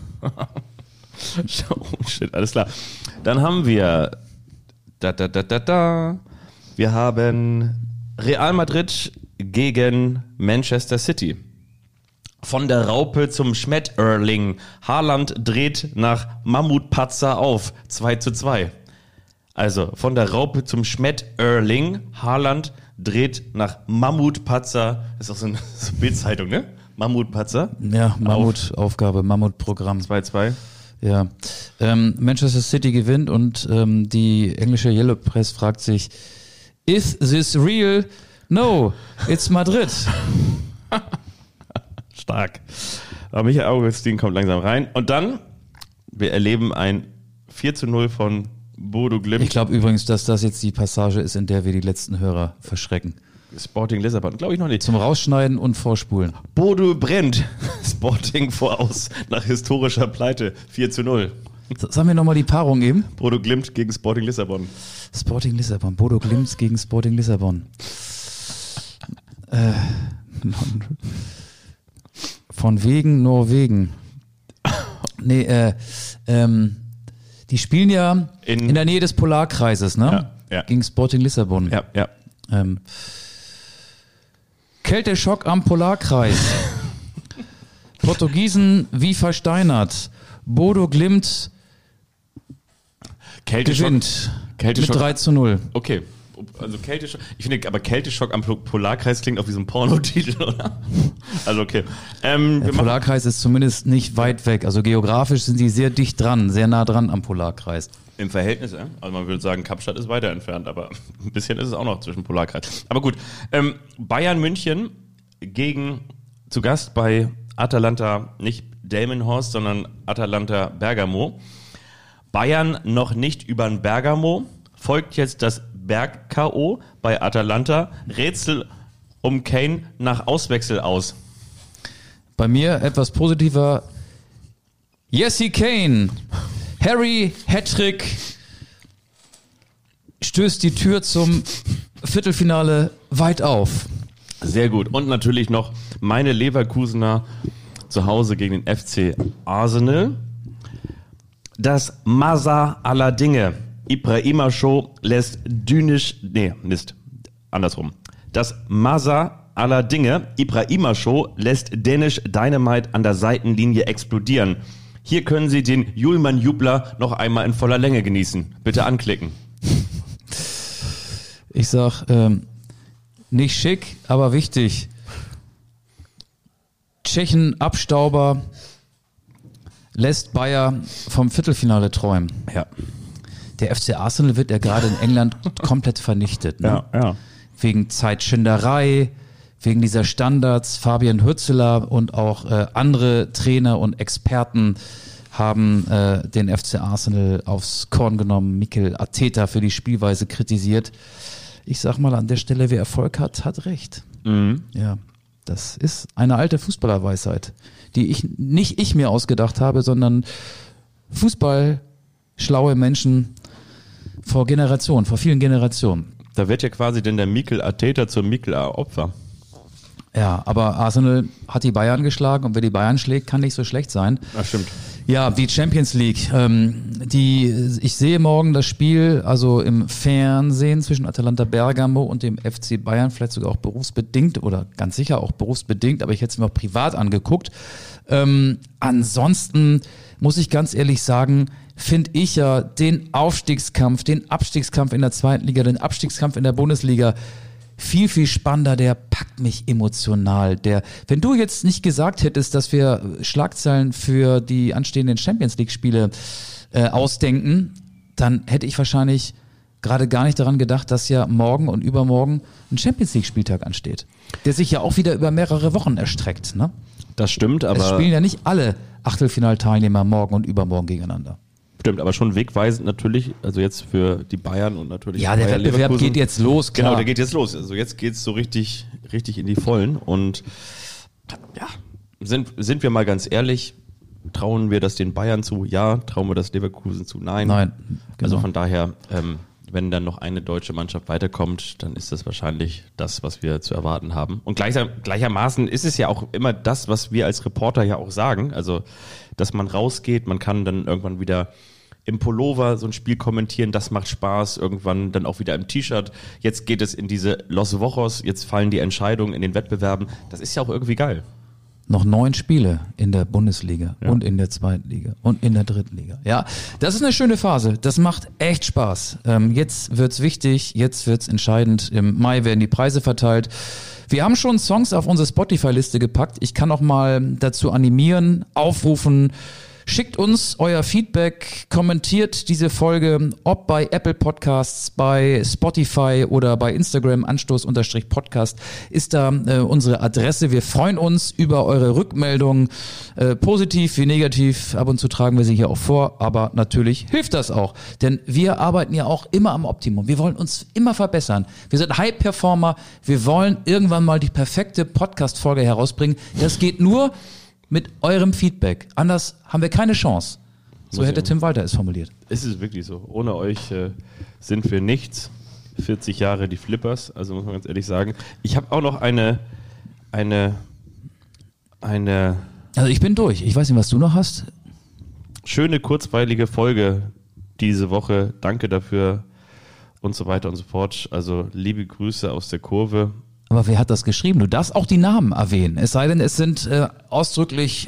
Oh shit, alles klar. Dann haben wir da, da, da, da, da. Wir haben Real Madrid gegen Manchester City. Von der Raupe zum Schmetterling. Haaland dreht nach Mammutpatzer auf. zwei zu zwei. Also von der Raupe zum Schmetterling. Haaland dreht nach Mammutpatzer. Das ist auch so eine so Bildzeitung, ne? Mammutpatzer. Ja, Mammutaufgabe, Mammutprogramm. zwei zwei. Ja. Ähm, Manchester City gewinnt und ähm, die englische Yellow Press fragt sich, is this real? No, it's Madrid. Stark. Aber Michael Augustin kommt langsam rein. Und dann, wir erleben ein vier zu null von Bodo Glimt. Ich glaube übrigens, dass das jetzt die Passage ist, in der wir die letzten Hörer verschrecken. Sporting Lissabon, glaube ich noch nicht. Zum Rausschneiden und Vorspulen. Bodo brennt. Sporting voraus nach historischer Pleite. vier zu null. Sagen wir nochmal die Paarung eben. Bodo Glimt gegen Sporting Lissabon. Sporting Lissabon. Bodo Glimt gegen Sporting Lissabon. Äh, von wegen Norwegen. Nee, äh, ähm, die spielen ja in, in der Nähe des Polarkreises, ne? Ja, ja. Gegen Sporting Lissabon. Ja, ja. Ähm, Kälteschock am Polarkreis. Portugiesen wie versteinert. Bodo Glimt Kälteschock. gewinnt Kälteschock. mit drei zu null. Okay. Also Kälteschock. Ich finde, aber Kälteschock am Polarkreis klingt auch wie so ein Pornotitel, oder? Also okay. Ähm, Der Polarkreis ist zumindest nicht weit weg. Also geografisch sind sie sehr dicht dran, sehr nah dran am Polarkreis. Im Verhältnis, ja? Also man würde sagen, Kapstadt ist weiter entfernt, aber ein bisschen ist es auch noch zwischen Polarkreis. Aber gut, ähm, Bayern München gegen, zu Gast bei Atalanta, nicht Delmenhorst, sondern Atalanta Bergamo. Bayern noch nicht über den Bergamo, folgt jetzt das Berg-K O bei Atalanta. Rätsel um Kane nach Auswechsel aus. Bei mir etwas positiver. Jesse Kane. Harry Hattrick stößt die Tür zum Viertelfinale weit auf. Sehr gut. Und natürlich noch meine Leverkusener zu Hause gegen den F C Arsenal. Das Masa aller Dinge. Ibrahima Show lässt Dünisch, nee, Mist, andersrum. Das Masa aller Dinge. Ibrahima Show lässt Dänisch Dynamite an der Seitenlinie explodieren. Hier können Sie den Julman-Jubler noch einmal in voller Länge genießen. Bitte anklicken. Ich sag, ähm, nicht schick, aber wichtig. Tschechen-Abstauber lässt Bayer vom Viertelfinale träumen. Ja. Der F C Arsenal wird ja gerade in England komplett vernichtet. Ne? Ja, ja. Wegen Zeitschinderei, wegen dieser Standards. Fabian Hürzeler und auch äh, andere Trainer und Experten haben äh, den F C Arsenal aufs Korn genommen. Mikel Arteta für die Spielweise kritisiert. Ich sag mal an der Stelle, wer Erfolg hat, hat Recht. Mhm. Ja, das ist eine alte Fußballerweisheit, die ich nicht ich mir ausgedacht habe, sondern fußballschlaue Menschen vor Generationen, vor vielen Generationen. Da wird ja quasi denn der Mikel Arteta zum Mikel Opfer. Ja, aber Arsenal hat die Bayern geschlagen und wer die Bayern schlägt, kann nicht so schlecht sein. Ach, stimmt. Ja, die Champions League. Ähm, die, ich sehe morgen das Spiel, also im Fernsehen zwischen Atalanta Bergamo und dem F C Bayern, vielleicht sogar auch berufsbedingt oder ganz sicher auch berufsbedingt, aber ich hätte es mir auch privat angeguckt. Ähm, ansonsten muss ich ganz ehrlich sagen, finde ich ja den Aufstiegskampf, den Abstiegskampf in der zweiten Liga, den Abstiegskampf in der Bundesliga viel, viel spannender, der packt mich emotional. Der, wenn du jetzt nicht gesagt hättest, dass wir Schlagzeilen für die anstehenden Champions League Spiele äh, ausdenken, dann hätte ich wahrscheinlich gerade gar nicht daran gedacht, dass ja morgen und übermorgen ein Champions League Spieltag ansteht, der sich ja auch wieder über mehrere Wochen erstreckt. Ne? Das stimmt, aber... Es spielen ja nicht alle Achtelfinalteilnehmer morgen und übermorgen gegeneinander. Stimmt, aber schon wegweisend natürlich, also jetzt für die Bayern und natürlich Ja, der Bayer Wettbewerb Leverkusen. geht jetzt los, klar. Genau, der geht jetzt los. Also jetzt geht's so richtig, richtig in die Vollen. Und ja, sind, sind wir mal ganz ehrlich, trauen wir das den Bayern zu? Ja. Trauen wir das Leverkusen zu? Nein. Nein, genau. Also von daher, ähm, wenn dann noch eine deutsche Mannschaft weiterkommt, dann ist das wahrscheinlich das, was wir zu erwarten haben. Und gleicher, gleichermaßen ist es ja auch immer das, was wir als Reporter ja auch sagen. Also, dass man rausgeht, man kann dann irgendwann wieder im Pullover so ein Spiel kommentieren, das macht Spaß, irgendwann dann auch wieder im T-Shirt. Jetzt geht es in diese Los Wochos, jetzt fallen die Entscheidungen in den Wettbewerben. Das ist ja auch irgendwie geil. noch neun Spiele in der Bundesliga ja. und in der zweiten Liga und in der dritten Liga. Ja, das ist eine schöne Phase. Das macht echt Spaß. Ähm, jetzt wird's wichtig, jetzt wird's entscheidend. Im Mai werden die Preise verteilt. Wir haben schon Songs auf unsere Spotify-Liste gepackt. Ich kann auch mal dazu animieren, aufrufen. Schickt uns euer Feedback, kommentiert diese Folge, ob bei Apple Podcasts, bei Spotify oder bei Instagram, Anstoß-Podcast ist da äh, unsere Adresse. Wir freuen uns über eure Rückmeldungen, äh, positiv wie negativ. Ab und zu tragen wir sie hier auch vor, aber natürlich hilft das auch, denn wir arbeiten ja auch immer am Optimum. Wir wollen uns immer verbessern. Wir sind High-Performer, wir wollen irgendwann mal die perfekte Podcast-Folge herausbringen. Das geht nur mit eurem Feedback. Anders haben wir keine Chance. So hätte Tim Walter es formuliert. Es ist wirklich so. Ohne euch äh, sind wir nichts. vierzig Jahre die Flippers, also muss man ganz ehrlich sagen. Ich habe auch noch eine, eine, eine... Also ich bin durch. Ich weiß nicht, was du noch hast. Schöne, kurzweilige Folge diese Woche. Danke dafür und so weiter und so fort. Also liebe Grüße aus der Kurve. Aber wer hat das geschrieben? Du darfst auch die Namen erwähnen. Es sei denn, es sind äh, ausdrücklich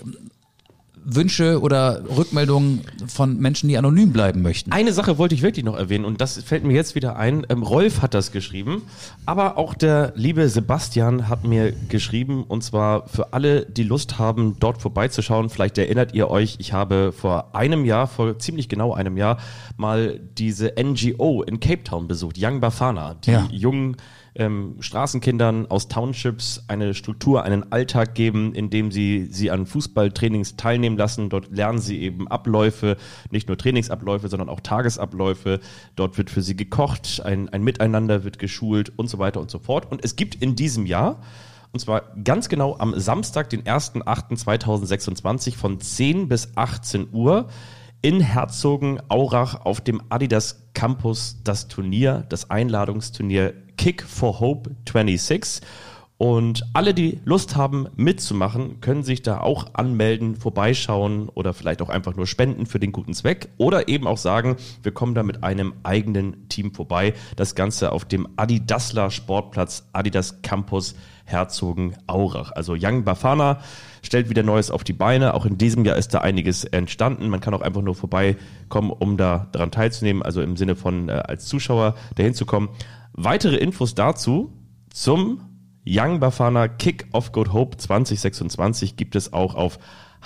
Wünsche oder Rückmeldungen von Menschen, die anonym bleiben möchten. Eine Sache wollte ich wirklich noch erwähnen und das fällt mir jetzt wieder ein. Ähm, Rolf hat das geschrieben, aber auch der liebe Sebastian hat mir geschrieben und zwar für alle, die Lust haben, dort vorbeizuschauen. Vielleicht erinnert ihr euch, ich habe vor einem Jahr, vor ziemlich genau einem Jahr, mal diese N G O in Cape Town besucht, Young Bafana, die ja. jungen Ähm, Straßenkindern aus Townships eine Struktur, einen Alltag geben, in dem sie sie an Fußballtrainings teilnehmen lassen. Dort lernen sie eben Abläufe, nicht nur Trainingsabläufe, sondern auch Tagesabläufe. Dort wird für sie gekocht, ein, ein Miteinander wird geschult und so weiter und so fort. Und es gibt in diesem Jahr, und zwar ganz genau am Samstag, den ersten achten zweitausendsechsundzwanzig von zehn bis achtzehn Uhr, in Herzogenaurach auf dem Adidas Campus das Turnier, das Einladungsturnier Kick for Hope sechsundzwanzig. Und alle, die Lust haben mitzumachen, können sich da auch anmelden, vorbeischauen oder vielleicht auch einfach nur spenden für den guten Zweck oder eben auch sagen, wir kommen da mit einem eigenen Team vorbei. Das Ganze auf dem Adidasler Sportplatz Adidas Campus Herzogenaurach. Also Young Bafana stellt wieder Neues auf die Beine. Auch in diesem Jahr ist da einiges entstanden. Man kann auch einfach nur vorbeikommen, um da daran teilzunehmen, also im Sinne von äh, als Zuschauer dahin zu kommen. Weitere Infos dazu zum Young Bafana Kick of Good Hope zwanzig sechsundzwanzig gibt es auch auf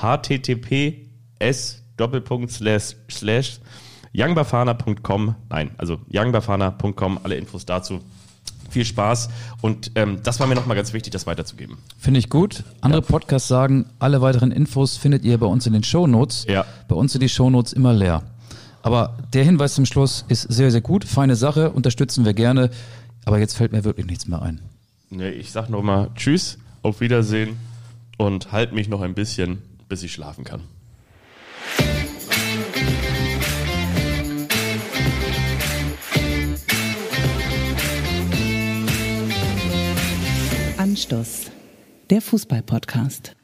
https doppelpunkt slash slash youngbafana punkt com. Nein, also youngbafana punkt com, alle Infos dazu. Viel Spaß und ähm, das war mir nochmal ganz wichtig, das weiterzugeben. Finde ich gut. Andere ja. Podcasts sagen, alle weiteren Infos findet ihr bei uns in den Shownotes. Ja. Bei uns sind die Shownotes immer leer. Aber der Hinweis zum Schluss ist sehr, sehr gut. Feine Sache, unterstützen wir gerne. Aber jetzt fällt mir wirklich nichts mehr ein. Nee, ich sag nochmal Tschüss, auf Wiedersehen und halt mich noch ein bisschen, bis ich schlafen kann. Anstoß, der Fußball-Podcast.